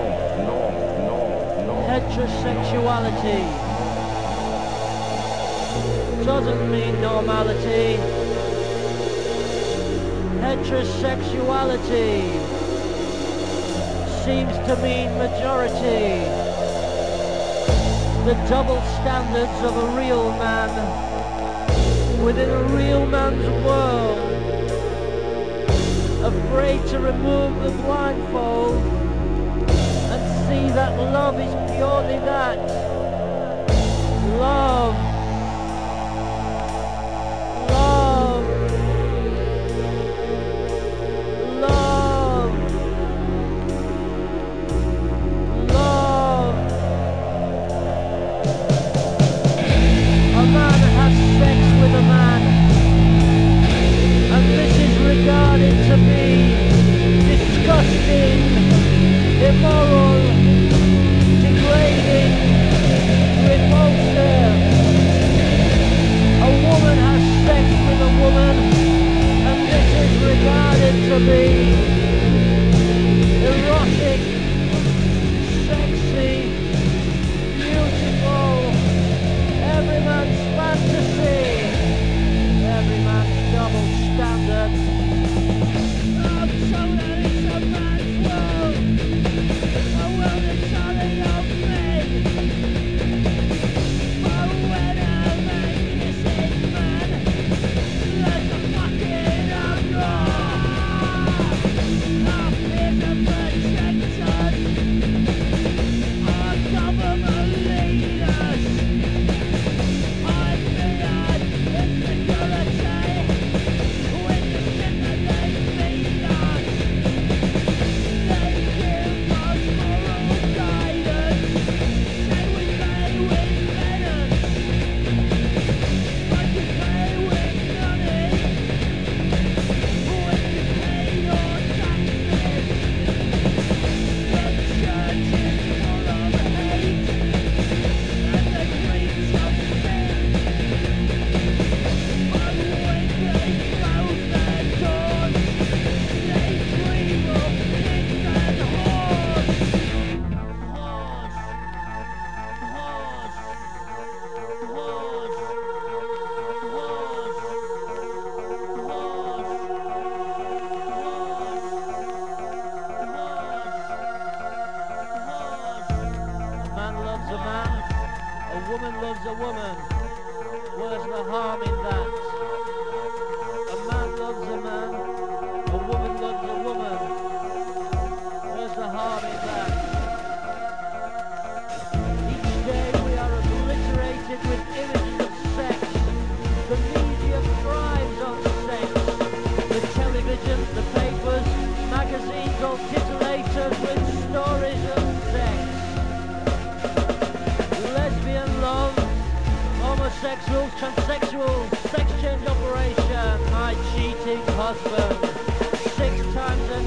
Heterosexuality doesn't mean normality. Heterosexuality seems to mean majority. The double standards of a real man within a real man's world, afraid to remove the blindfold and see that love is purely that. Love. Love. Love. Love. A man has sex with a man, and this is regarded to be disgusting, immoral, degrading, repulsive. A woman has sex with a woman, and this is regarded to be erotic, sexy, beautiful, every man's fantasy, every man's double standard. I'm so that it's a man's world. A world entirely of men. Oh, when a man kisses man, let the fucking uproar. Our fears of protection, our government leaders, our fear insecurity, when you sit and they feed us. They give us moral guidance, say we pay with penance, but you pay with money. When you pay your taxes, the church is full of hate, and they preach of sin. But when they close their doors, they dream of pigs and horse. Horse. Horse. Horse. A man loves a man, a woman loves a woman. Where's the harm in that? A man loves a man, a woman loves a woman. Where's the harm in that? Each day we are obliterated with images of sex. The media thrives on sex. The television, the papers, magazines all titillate us with stories of sex. Lesbian love, homosexuals, transsexuals, sex change operation, my cheating husband. Six times a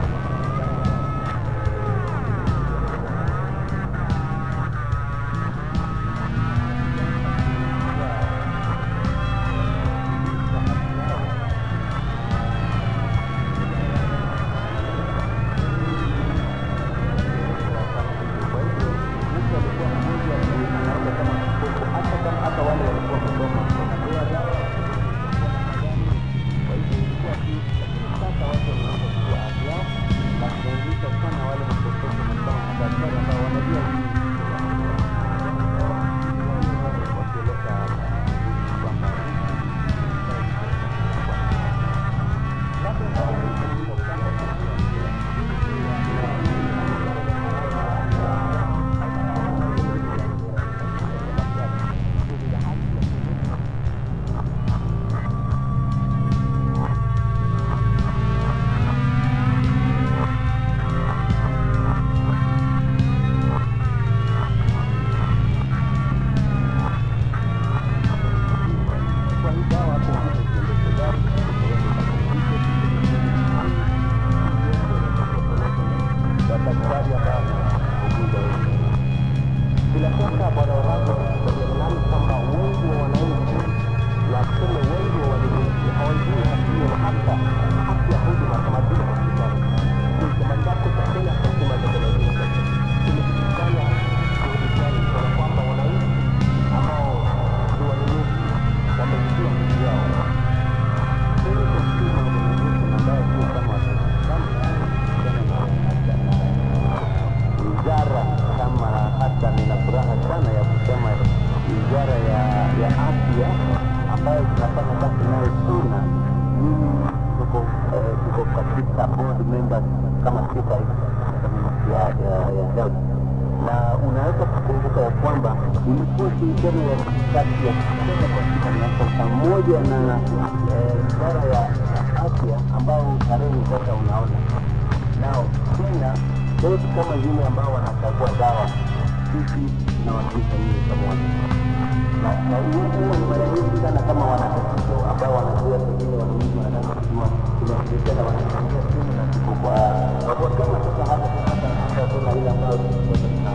members kama sita hivi ya ya ya leo, na unaweza kukumbuka ya kwamba ilikuwa ushirikiano wa kati ya Kenya kwa pamoja na idara ya afya ambao tarehe sasa unaona nao Kenya wote kama yule ambao wanachagua dawa sisi na wakiza hiyo pamoja na na huo ni mara nyingi sana kama wanatatizo ambao wanajua pengine wananchi wanataka kujua tunashirikiana na wanachangia simu na tuko kwa kwa kama sasa hapa sasa hata kuna ile ambayo tunaweza na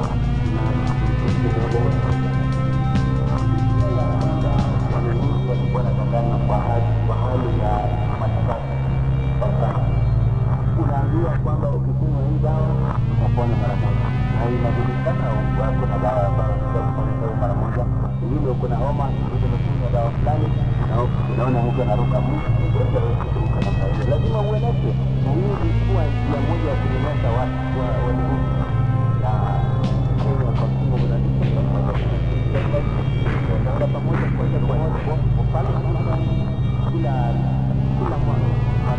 wananchi walikuwa wanatangana kwa hali kwa hali ya matibabu. Sasa unaambiwa kwamba ukikunywa hii dawa utapona mara moja, na inajulikana wako na dawa ambayo utapona mara moja. Ingine uko na homa, ingine umekunywa dawa fulani na unaona mtu anaruka mtu, unaweza kuruka namna hiyo. Lazima ueleze, na hii ilikuwa njia moja ya kunyanyasa watu wa walimwengu na Kenya kwa msingi kuna na pamoja kwa sababu kwa pale kila kila mwana mara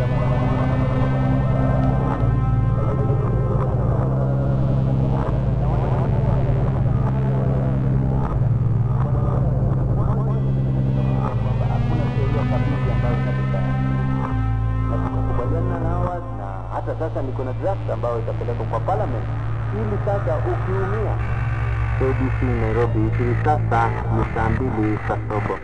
sasa niko na draft ambayo itapelekwa kwa parliament ili sasa ukiumia. K B C Nairobi, hivi sasa ni saa mbili kasrobo.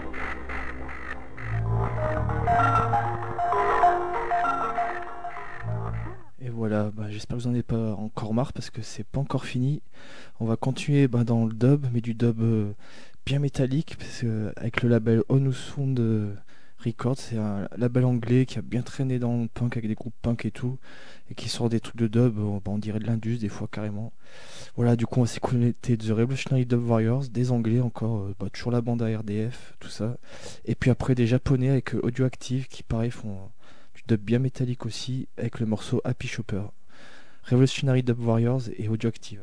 Et voilà, bah, j'espère que vous n'en avez pas encore marre parce que c'est pas encore fini. On va continuer bah, dans le dub, mais du dub euh, bien métallique, parce que, avec le label Onusound euh, Records, c'est un label anglais qui a bien traîné dans le punk avec des groupes punk et tout, et qui sort des trucs de dub, euh, bah, on dirait de l'indus des fois carrément. Voilà, du coup on va s'écouter The Revolutionary Dub Warriors, des anglais encore, euh, bah, toujours la bande à R D F, tout ça. Et puis après des japonais avec euh, Audioactive qui pareil font euh, du dub bien métallique aussi, avec le morceau Happy Shopper. Revolutionary Dub Warriors et Audioactive.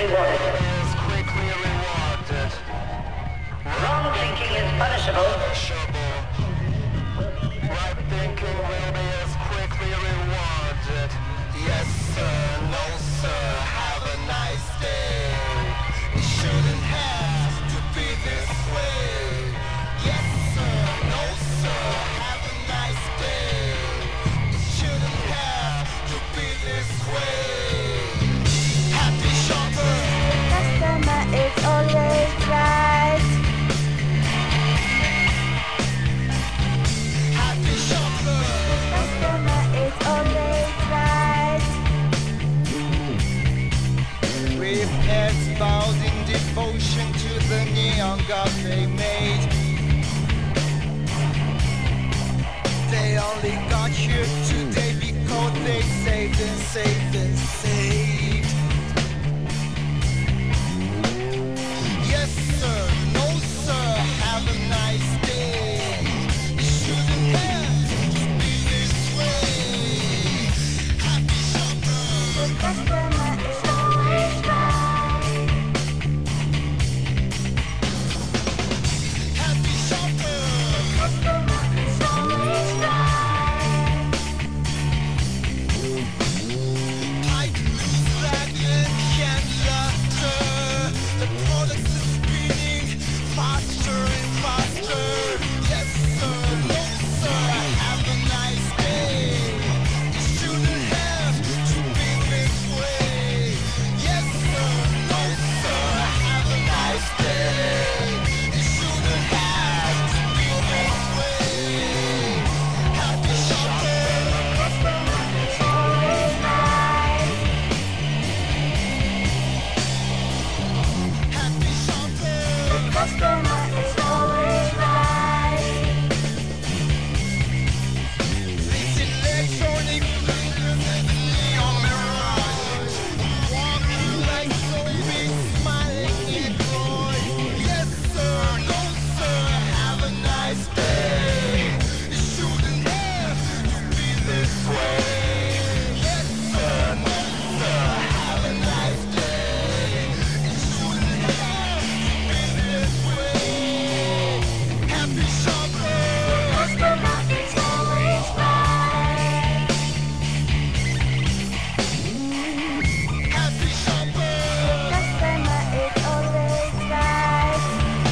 rewarded. Wrong thinking is punishable. Right thinking will be as quickly rewarded. Yes sir, no sir, have a nice day. It shouldn't have to be this way. Yes sir, no sir, have a nice day. It shouldn't have to be this way. Happy shopper. Customer is always right. Happy shopper. Customer is always right. With heads bowed in devotion to the neon god they made. They only got here today because they saved and saved and saved. Yes sir, no sir, have a nice day. It shouldn't have to be this way. Happy shopper. The customer is always right. Happy shopper. Customer is always right. Pipe loose like a candle. The products are spinning faster and faster. Yes sir, no sir, have a nice day. It shouldn't have to be this way. Yes sir, no sir, have a nice day. It shouldn't have to be this way. Happy shopper. Customer is always right. Happy shopper. Customer is always right. This electronic fingers and neon mirage. Walking like zombies, smiling and glowing. Yes sir, no sir, have a nice day. It shouldn't have to be this way. Yes sir, no sir, have a nice day. It shouldn't have to be this way. Happy shopper. Customer is always right. Happy shopper. Customer is always right.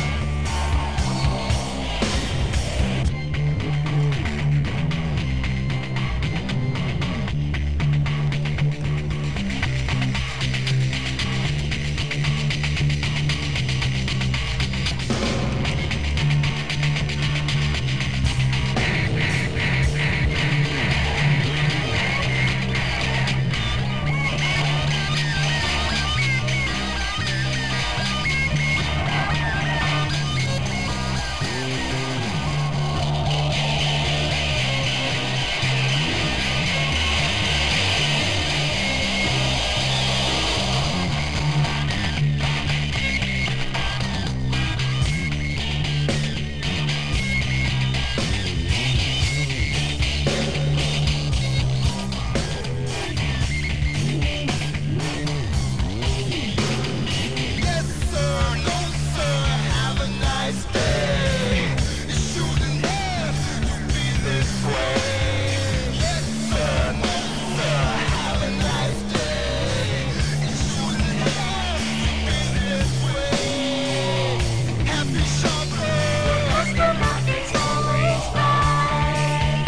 Yes sir, no sir, have a nice day. It shouldn't have to be this way. Yes sir, no sir, have a nice day. It shouldn't have to be this way. Happy shopper. Customer is always right.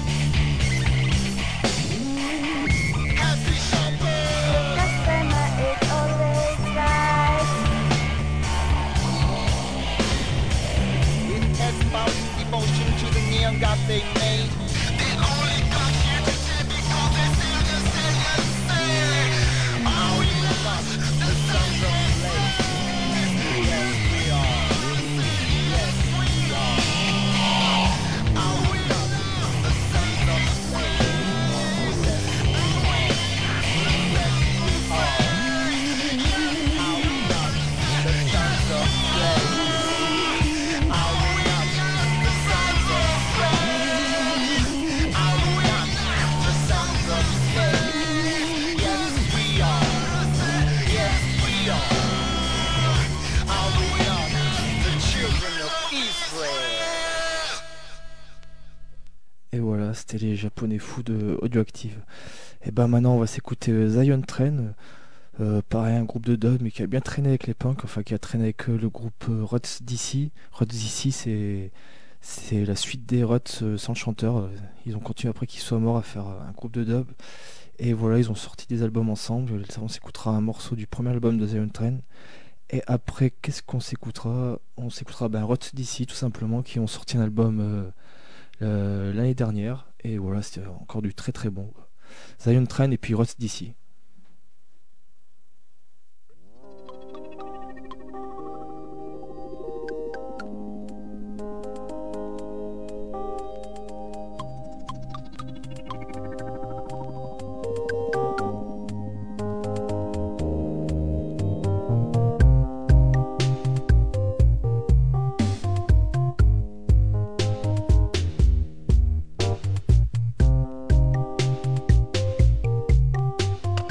Happy shopper. Customer is always right. With heads bowed in devotion to the neon god they made. They only got here today because they said and say and say. Oh yes, the sons of slaves. Yes we are. Yes we are. Oh yes, the sons of slaves. Yes we are. Yes we are. Oh yes, the sons of slaves. Oh yes, the sons of slaves. Et voilà, c'était les japonais fous de Audioactive. Et ben maintenant on va s'écouter euh, Zion Train, euh, pareil un groupe de dub mais qui a bien traîné avec les punks, enfin qui a traîné avec euh, le groupe euh, Ruts D C. Ruts D C c'est c'est la suite des Ruts euh, sans le chanteur. Ils ont continué après qu'ils soient morts à faire euh, un groupe de dub. Et voilà, ils ont sorti des albums ensemble. On s'écoutera un morceau du premier album de Zion Train. Et après, qu'est-ce qu'on s'écoutera? On s'écoutera ben, Ruts D C tout simplement, qui ont sorti un album euh, euh, l'année dernière. Et voilà, c'était encore du très très bon. Zion Train et puis Ruts D C. Thank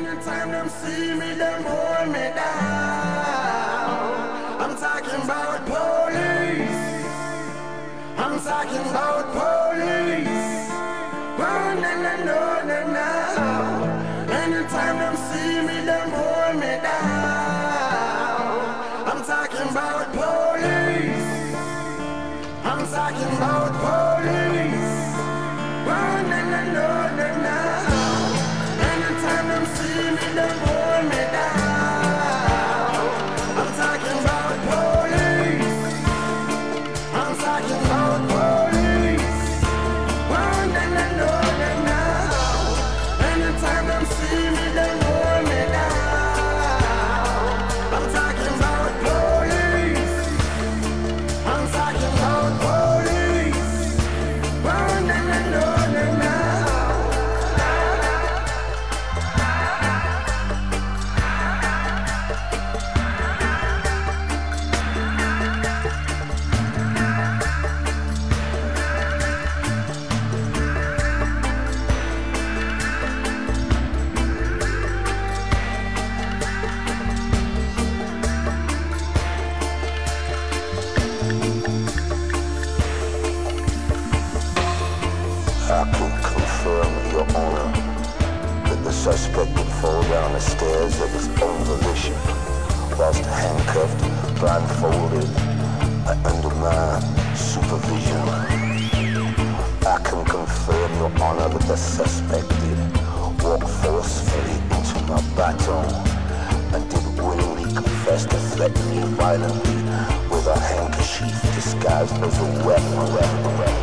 Anytime them see me, them hold me down. I'm talking about police. I'm talking about police. Oh, no, no, no, no, no. Anytime them see me, them hold me down. I'm talking about police. I'm talking about police. Oh, no, no, no, no, no. Anytime them see me, them hold me down. I'm talking about police. I'm talking about police. Oh, no, no, no, no, no. Anytime them see me, them hold me down. I'm talking about police. I'm talking about police. Oh, no, no, no, no, no. I can confirm, Your Honor, that the suspect would fall down the stairs of his own volition, whilst handcuffed, blindfolded, and under my supervision. I can confirm, Your Honor, that the suspect did walk forcefully into my baton and did willingly confess to threaten me violently with a handkerchief disguised as a weapon. weapon, weapon.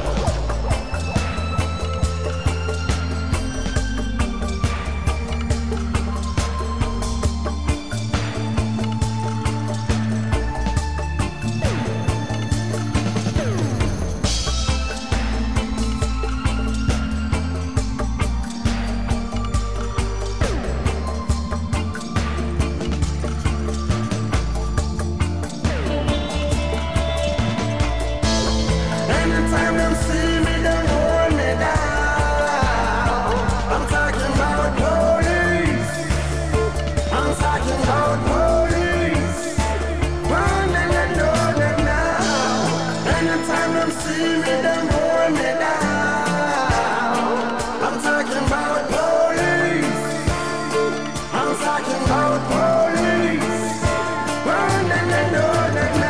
Anytime them see me, them hold me down. I'm talking about police. I'm talking about police. Oh, no, no, no, no, no. Anytime them see me, them hold me down. I'm talking about police. I'm talking about police. Oh, no, no, no, no, no.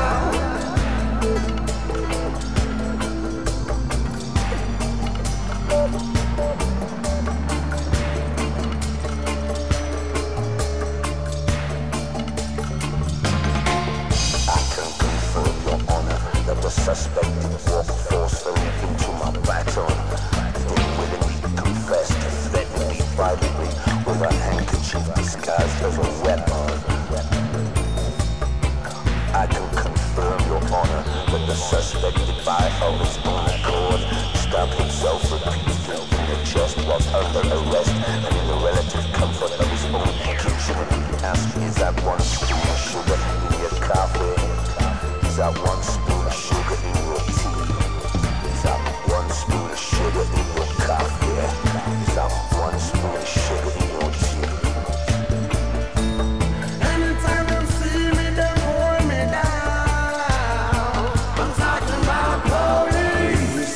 Suspect walked forcefully into my baton, then willingly confessed to threaten me violently with a handkerchief disguised as a weapon. I can confirm, Your Honor, that the suspect did by of his own accord stab himself repeatedly in the chest whilst under arrest and in the relative comfort of his own kitchen. Asked, is that one spoon of sugar in your coffee? Is that one spoon of sugar in your tea? Is that one spoon of sugar in your coffee? Is that one spoon of sugar in your tea? Anytime them see me, them hold me down. I'm talking about police.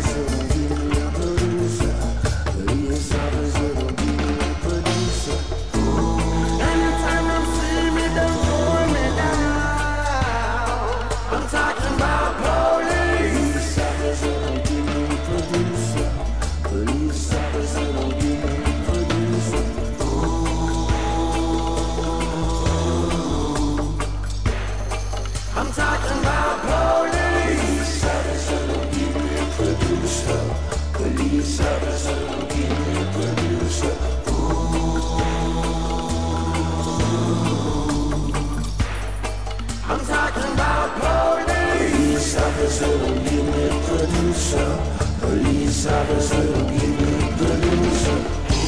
Anytime them see me, them hold me down. I'm talking about police. Police officer, don't give me producer. I'm talking about police. Police officer, don't give me a producer. Police officer, don't give me a producer. I'm talking about police. Police officer, don't give me a producer. Police officer, don't give me a producer.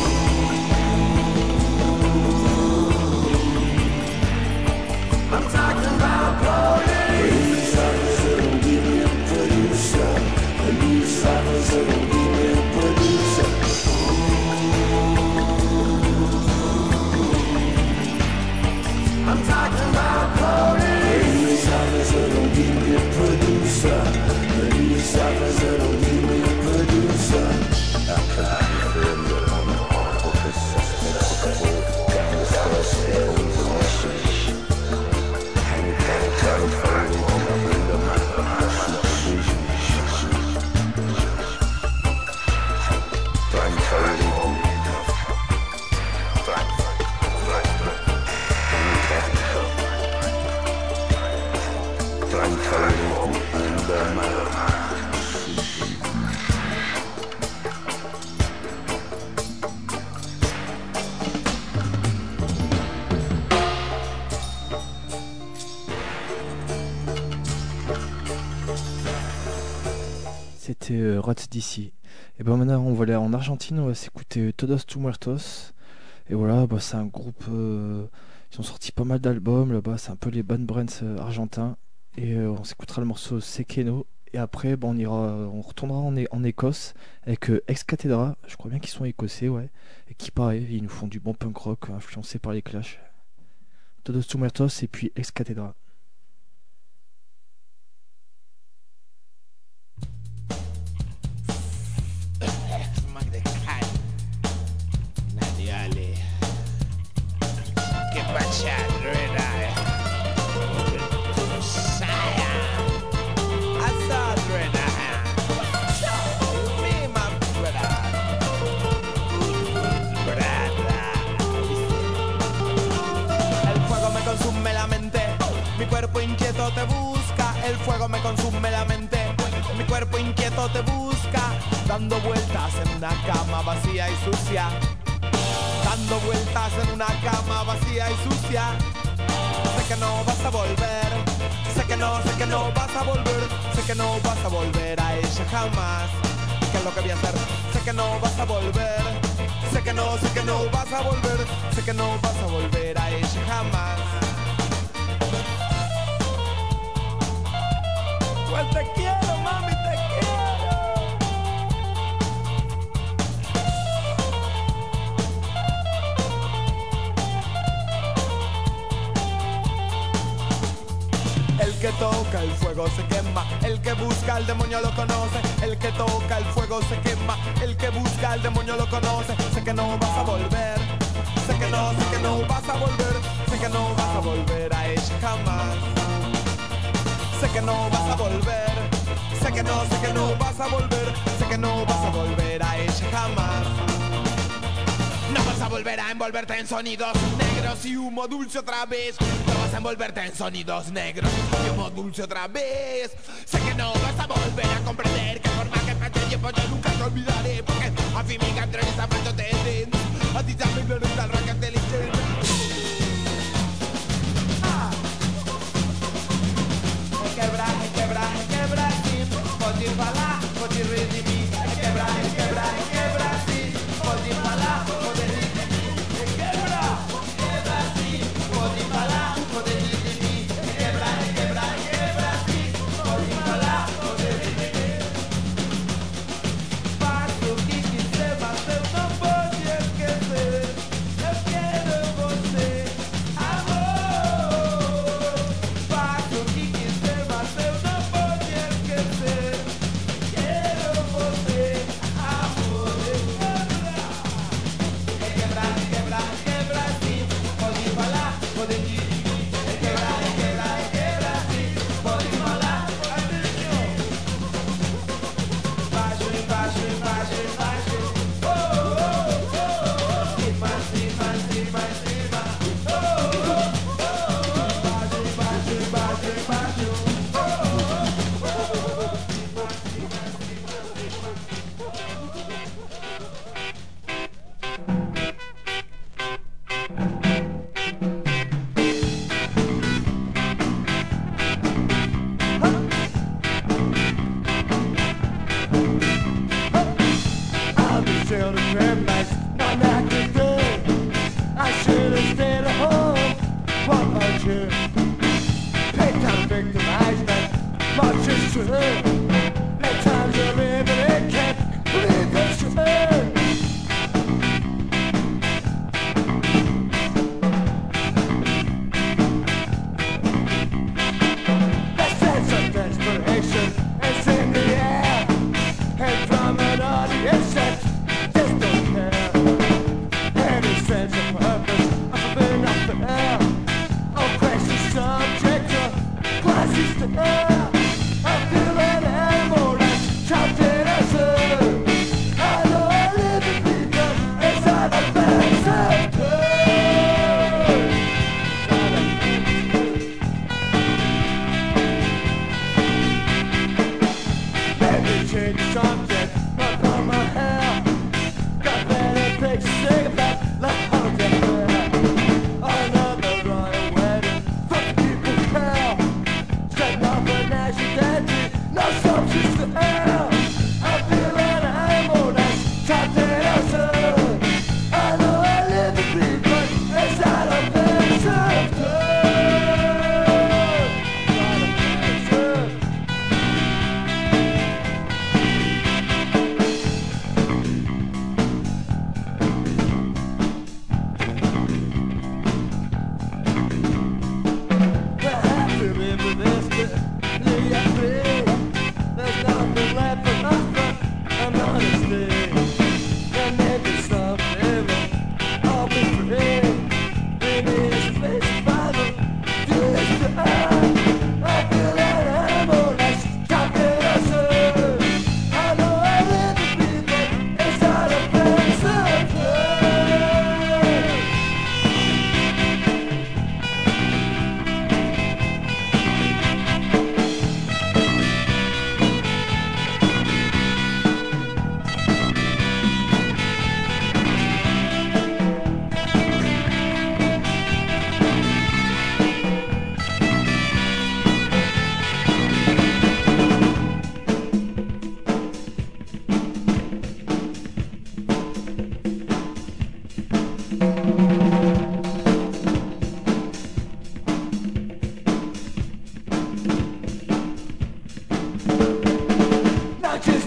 I'm talking about police. Police officer, don't give me a producer. Police officer, don't give me a producer. c'était euh, Rats d'ici. Et ben maintenant on va aller en Argentine, on va s'écouter Todos Tu Muertos. Et voilà, bah, c'est un groupe, euh, ils ont sorti pas mal d'albums là-bas, c'est un peu les Bad Brains euh, argentins. Et euh, on s'écoutera le morceau Sekeno. Et après, bah, on ira, on retournera en, é- en Écosse avec euh, Ex Cathedra, je crois bien qu'ils sont écossais, ouais. Et qui pareil, ils nous font du bon punk rock influencé par les Clash. Todos Tu Muertos et puis Ex Cathedra. Inquieto te busca, el fuego me consume la mente. Mi cuerpo inquieto te busca, dando vueltas en una cama vacía y sucia. Dando vueltas en una cama vacía y sucia. Sé que no vas a volver, sé que no, sé que no vas a volver, sé que no vas a volver a ella jamás. ¿Qué es lo que voy a hacer? Sé que no vas a volver, sé que no, sé que no vas a volver, sé que no vas a volver a ella jamás. Pues te quiero, mami, te quiero. El que toca el fuego se quema, el que busca al demonio lo conoce. El que toca el fuego se quema, el que busca al demonio lo conoce. Sé que no vas a volver, sé que no, sé que no vas a volver, sé que no vas a volver a ella jamás. Sé que no vas a volver, sé que no, sé que no vas a volver, sé que no vas a volver a ella jamás. No vas a volver a envolverte en sonidos negros y humo dulce otra vez. No vas a envolverte en sonidos negros y humo dulce otra vez. Sé que no vas a volver a comprender que forma que pase el tiempo yo nunca te olvidaré. Porque a fin me encantré en esa parte de dentro. A ti también me gusta el rock inteligente. Quebra, quebra, quebra, sim, pode falar, pode rir de mim. Quebra, quebra, quebra, sim, pode falar, pode rir de mim. Quebra, quebra, sim, pode falar, pode rir de mim. Quebra, quebra, quebra, sim, pode falar, pode rir de mim. Faça o que quiser, mas eu não pode esquecer. Eu quero você, amor. Faça o que quiser. Eu não pode esquecer. Quero você, amor.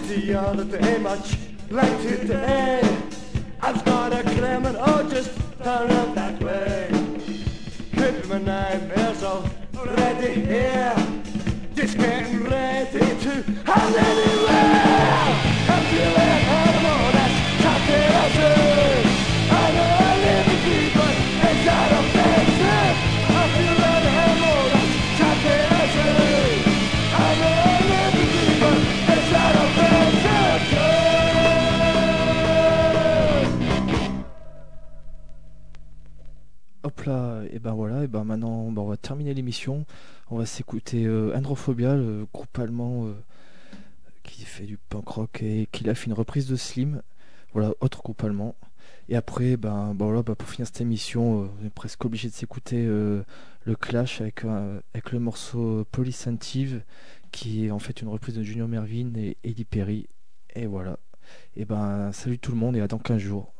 the other day, much like today. I've got a claimant, oh, just turn up that way. Could be my nightmares already here. Just getting ready to hand anywhere. I'm feeling animal, that's chocolate I say. I know I live in deep, but it's out of business. I feel like an animal, that's chocolate I say. I know I live in deep, but it's out of business. Hop là, et ben voilà, et ben maintenant ben on va terminer l'émission. On va s'écouter euh, Androphobia, le groupe allemand euh, qui fait du punk rock et qui a fait une reprise de Slim. Voilà, autre groupe allemand. Et après, ben, ben voilà, ben pour finir cette émission, euh, on est presque obligé de s'écouter euh, le Clash avec, euh, avec le morceau Police Incentive, qui est en fait une reprise de Junior Mervyn et Eddie Perry. Et voilà. Et ben salut tout le monde et à dans quinze jours.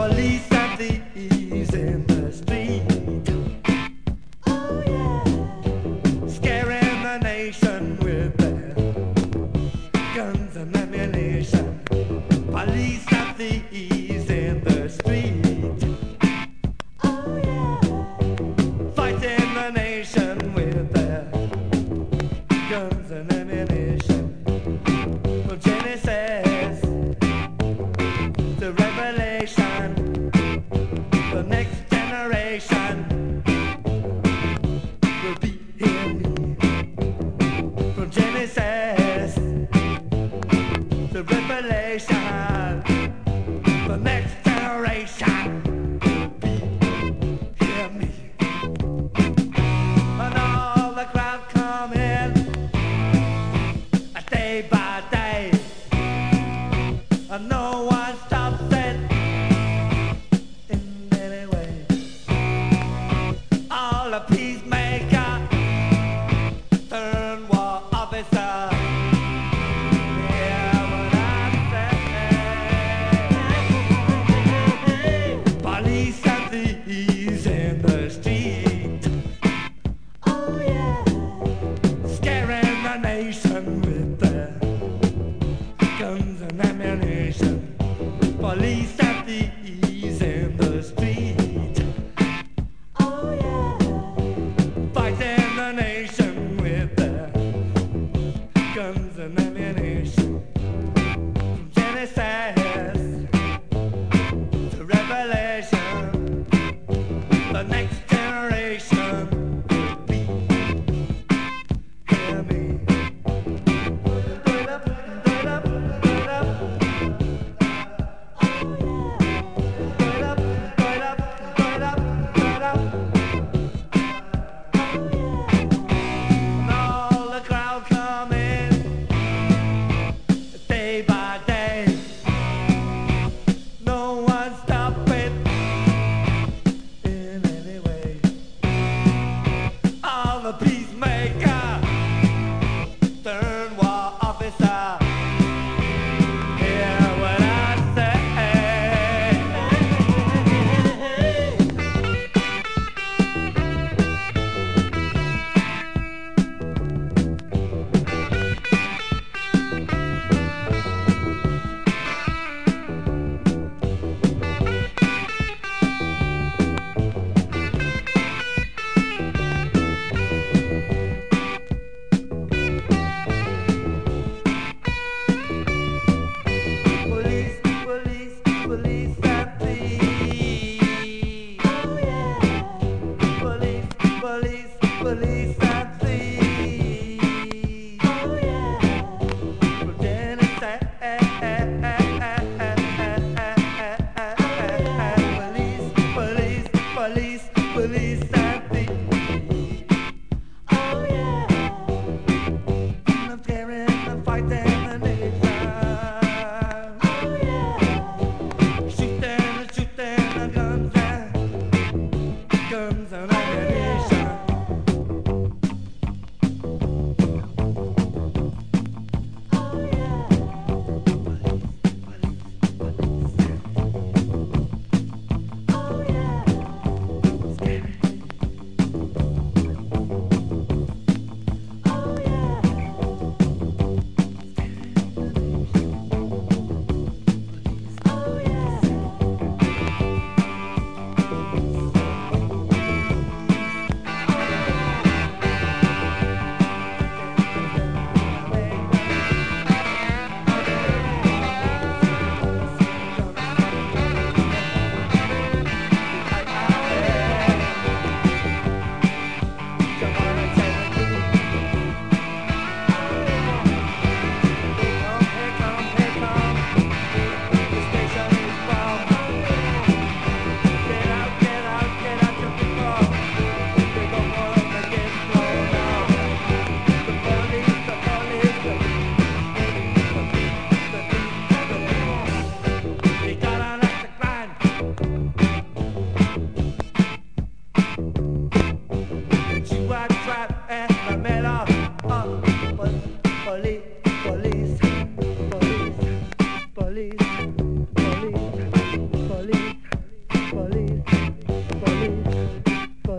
Police and thieves in the street. Oh yeah. Scaring the nation with their guns and ammunition. Police and thieves in the street. Oh yeah. Fighting the nation with their guns and ammunition. From Genesis to Revelation, the next generation will be in me. From Genesis to Revelation, the next generation will be hear me. And all the crowd come in, day by day, and no one stops it in any way. All the peacemaker turn war officer. Hear what I say. Police and thieves in the street. Oh yeah. Scaring the nation with their guns and ammunition. Police and thieves in the street. Oh yeah. Fighting the nation with their guns and ammunition. From Genesis to Revelation, the next generation will be hear me. Do it up, do it up, do it up. Oh yeah.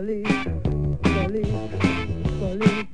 police, police, police.